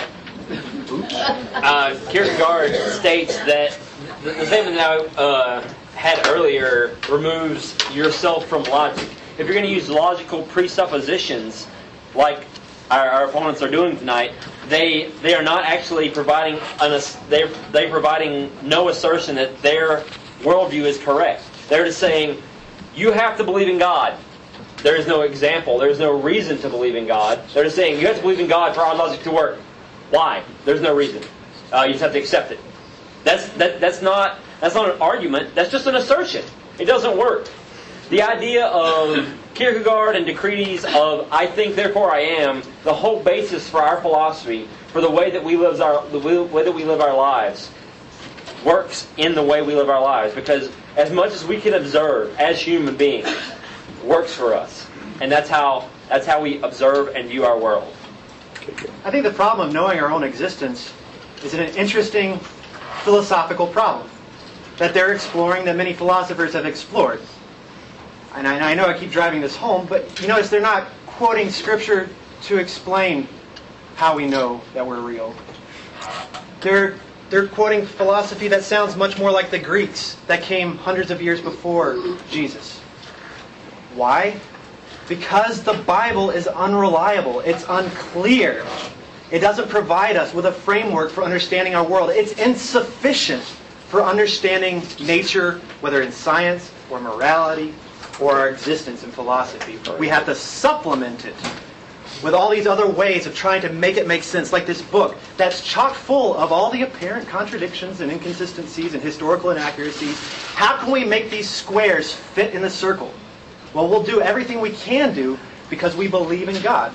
Kierkegaard states that the statement that I had earlier removes yourself from logic. If you're going to use logical presuppositions, like our opponents are doing tonight, they are not actually providing they're providing no assertion that their worldview is correct. They're just saying, you have to believe in God. There is no example. There is no reason to believe in God. They're just saying, you have to believe in God for our logic to work. Why? There's no reason. You just have to accept it. That's not an argument. That's just an assertion. It doesn't work. The idea of Kierkegaard and Decretes of I think, therefore I am, the whole basis for our philosophy, for the way that we live our lives, works in the way we live our lives. Because as much as we can observe as human beings, works for us. And that's how we observe and view our world. I think the problem of knowing our own existence is an interesting philosophical problem that they're exploring, that many philosophers have explored. And I know I keep driving this home, but you notice they're not quoting Scripture to explain how we know that we're real. They're quoting philosophy that sounds much more like the Greeks that came hundreds of years before Jesus. Why? Because the Bible is unreliable. It's unclear. It doesn't provide us with a framework for understanding our world. It's insufficient for understanding nature, whether in science or morality or our existence in philosophy. We have to supplement it with all these other ways of trying to make it make sense, like this book that's chock full of all the apparent contradictions and inconsistencies and historical inaccuracies. How can we make these squares fit in the circle? Well, we'll do everything we can do because we believe in God.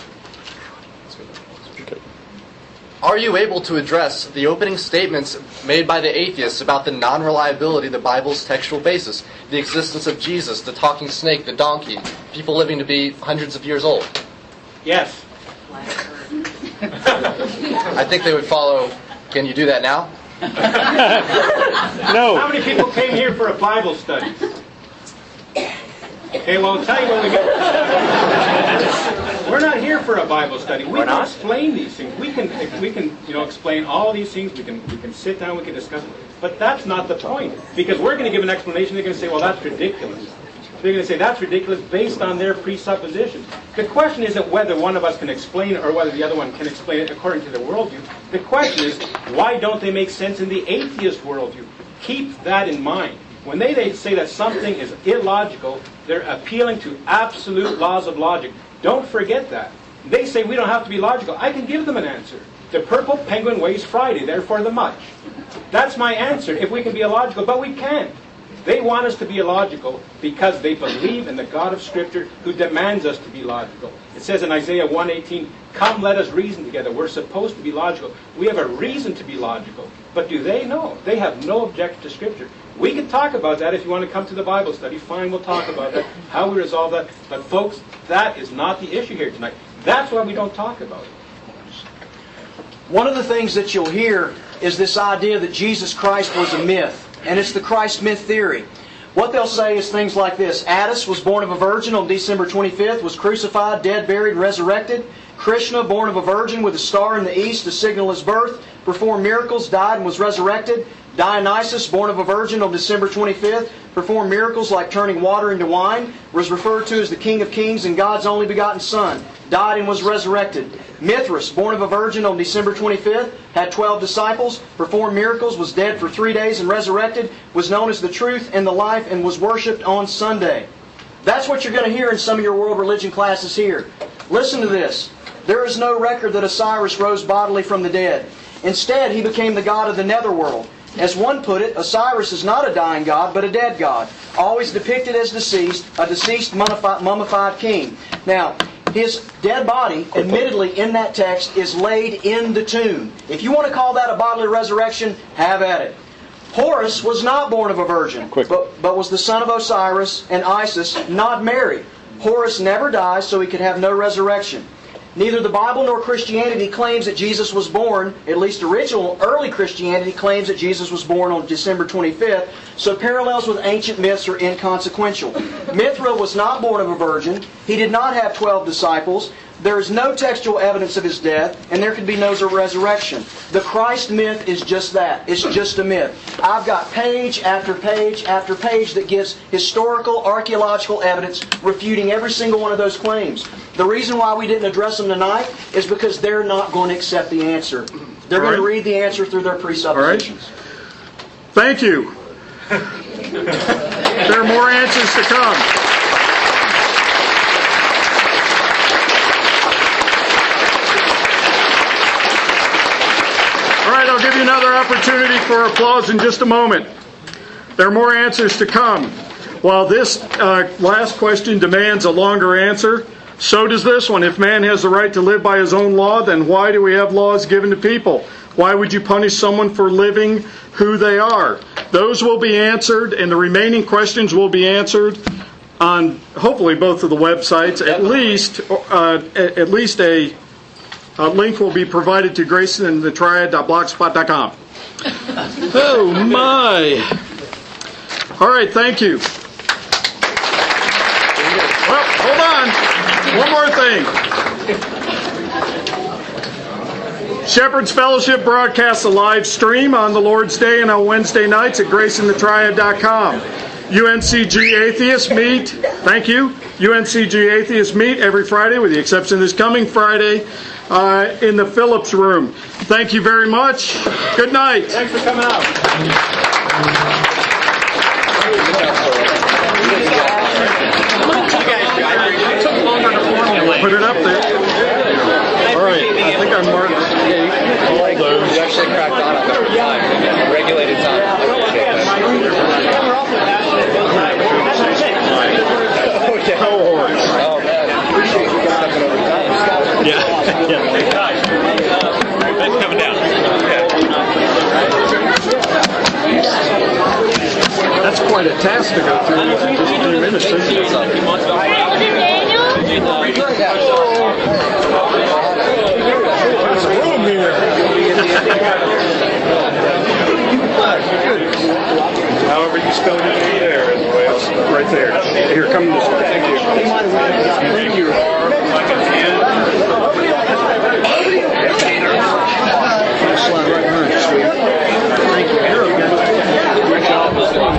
Are you able to address the opening statements made by the atheists about the non-reliability of the Bible's textual basis, the existence of Jesus, the talking snake, the donkey, people living to be hundreds of years old? Yes. I think they would follow, can you do that now? No. How many people came here for a Bible study? Okay, well, I'll tell you when we get... We're not here for a Bible study. We can explain these things. We can explain all these things. We can sit down, we can discuss it. But that's not the point. Because we're going to give an explanation. They're going to say, well, that's ridiculous. They're going to say that's ridiculous based on their presuppositions. The question isn't whether one of us can explain it or whether the other one can explain it according to their worldview. The question is, why don't they make sense in the atheist worldview? Keep that in mind. When they say that something is illogical, they're appealing to absolute laws of logic. Don't forget that. They say we don't have to be logical. I can give them an answer. The purple penguin weighs Friday, therefore the much. That's my answer, if we can be illogical, but we can't. They want us to be illogical because they believe in the God of Scripture who demands us to be logical. It says in Isaiah 1:18, come let us reason together. We're supposed to be logical. We have a reason to be logical. But do they? No. They have no objection to Scripture. We can talk about that if you want to come to the Bible study. Fine, we'll talk about that, how we resolve that. But folks, that is not the issue here tonight. That's why we don't talk about it. One of the things that you'll hear is this idea that Jesus Christ was a myth. And it's the Christ myth theory. What they'll say is things like this. Attis was born of a virgin on December 25th, was crucified, dead, buried, resurrected. Krishna, born of a virgin with a star in the east to signal his birth, performed miracles, died, and was resurrected. Dionysus, born of a virgin on December 25th, performed miracles like turning water into wine, was referred to as the King of Kings and God's only begotten Son, died and was resurrected. Mithras, born of a virgin on December 25th, had 12 disciples, performed miracles, was dead for 3 days and resurrected, was known as the Truth and the Life, and was worshipped on Sunday. That's what you're going to hear in some of your world religion classes here. Listen to this. There is no record that Osiris rose bodily from the dead. Instead, he became the god of the netherworld. As one put it, Osiris is not a dying god, but a dead god, always depicted as deceased, a deceased mummified king. Now, his dead body, admittedly in that text, is laid in the tomb. If you want to call that a bodily resurrection, have at it. Horus was not born of a virgin, but was the son of Osiris and Isis, not Mary. Horus never dies, so he could have no resurrection. Neither the Bible nor Christianity claims that Jesus was born, at least original early Christianity claims that Jesus was born on December 25th, so parallels with ancient myths are inconsequential. Mithra was not born of a virgin. He did not have 12 disciples. There is no textual evidence of his death, and there could be no resurrection. The Christ myth is just that. It's just a myth. I've got page after page after page that gives historical, archaeological evidence refuting every single one of those claims. The reason why we didn't address them tonight is because they're not going to accept the answer. They're going to read the answer through their presuppositions. Thank you. There are more answers to come. All right, I'll give you another opportunity for applause in just a moment. There are more answers to come. While this last question demands a longer answer, so does this one. If man has the right to live by his own law, then why do we have laws given to people? Why would you punish someone for living who they are? Those will be answered, and the remaining questions will be answered on hopefully both of the websites. At least a link will be provided to GraysonandTheTriad.blogspot.com. Oh my! All right, thank you. Well, hold on. One more thing. Shepherd's Fellowship broadcasts a live stream on the Lord's Day and on Wednesday nights at GraysonTheTriad.com. UNCG Atheists meet. Thank you. UNCG Atheists meet every Friday, with the exception of this coming Friday, in the Phillips Room. Thank you very much. Good night. Thanks for coming out. Put it up there. All right. I think I marked all those. You actually cracked on it. Regulated time. Cohorts. Oh, man. Appreciate you stepping over time. Yeah. Thanks for coming down. That's quite a task to go through in just a few minutes, isn't it? There's room here. However you spell your name there is the way I'll spell. Right there. Here, come this way. Thank you. Thank you. Like an N. Slide right behind you, sweetie. Thank you. Here we go. Great job.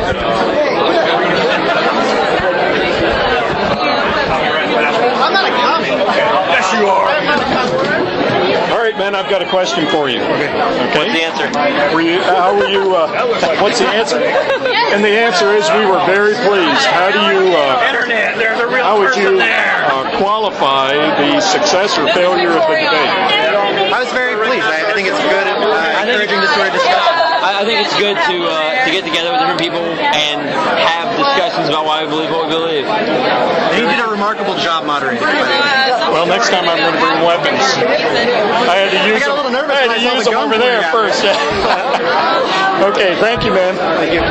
I'm not a comic. Yes, you are. All right, man, I've got a question for you. Okay. What's the answer? How were you, what's the answer? And the answer is we were very pleased. How do you, Internet, there's a real how would you person there. qualify the success or failure of the debate? I was very pleased. I think it's good, encouraging this sort of discussion. I think it's good to get together with different people and have discussions about why we believe what we believe. And you did a remarkable job moderating. Well, next time I'm going to bring weapons. I had to use got a little nervous when I saw the them gun over there pointing first. Okay, thank you, man. Thank you.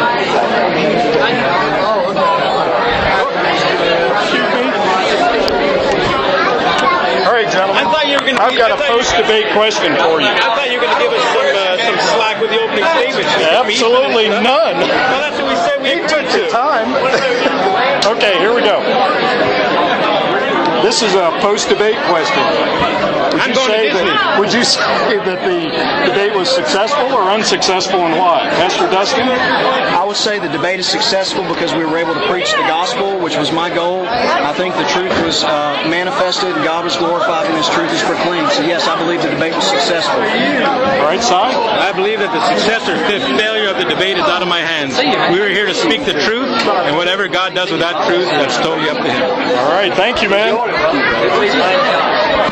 All right, gentlemen. I've got a post-debate question for you. I thought you were going to give us some slack with the opening statements. Absolutely none. Well, that's what we said we It took the time. Okay, here we go. This is a post-debate question. I'm going to Disney. Would you say that the debate was successful or unsuccessful, and why? Pastor Dustin? I would say the debate is successful because we were able to preach the gospel, which was my goal. I think the truth was manifested, and God was glorified, and His truth is proclaimed. So yes, I believe the debate was successful. All right, Si? I believe that the success or failure of the debate is out of my hands. We were here to speak the truth, and whatever God does with that truth, that's totally up to Him. All right, thank you, man.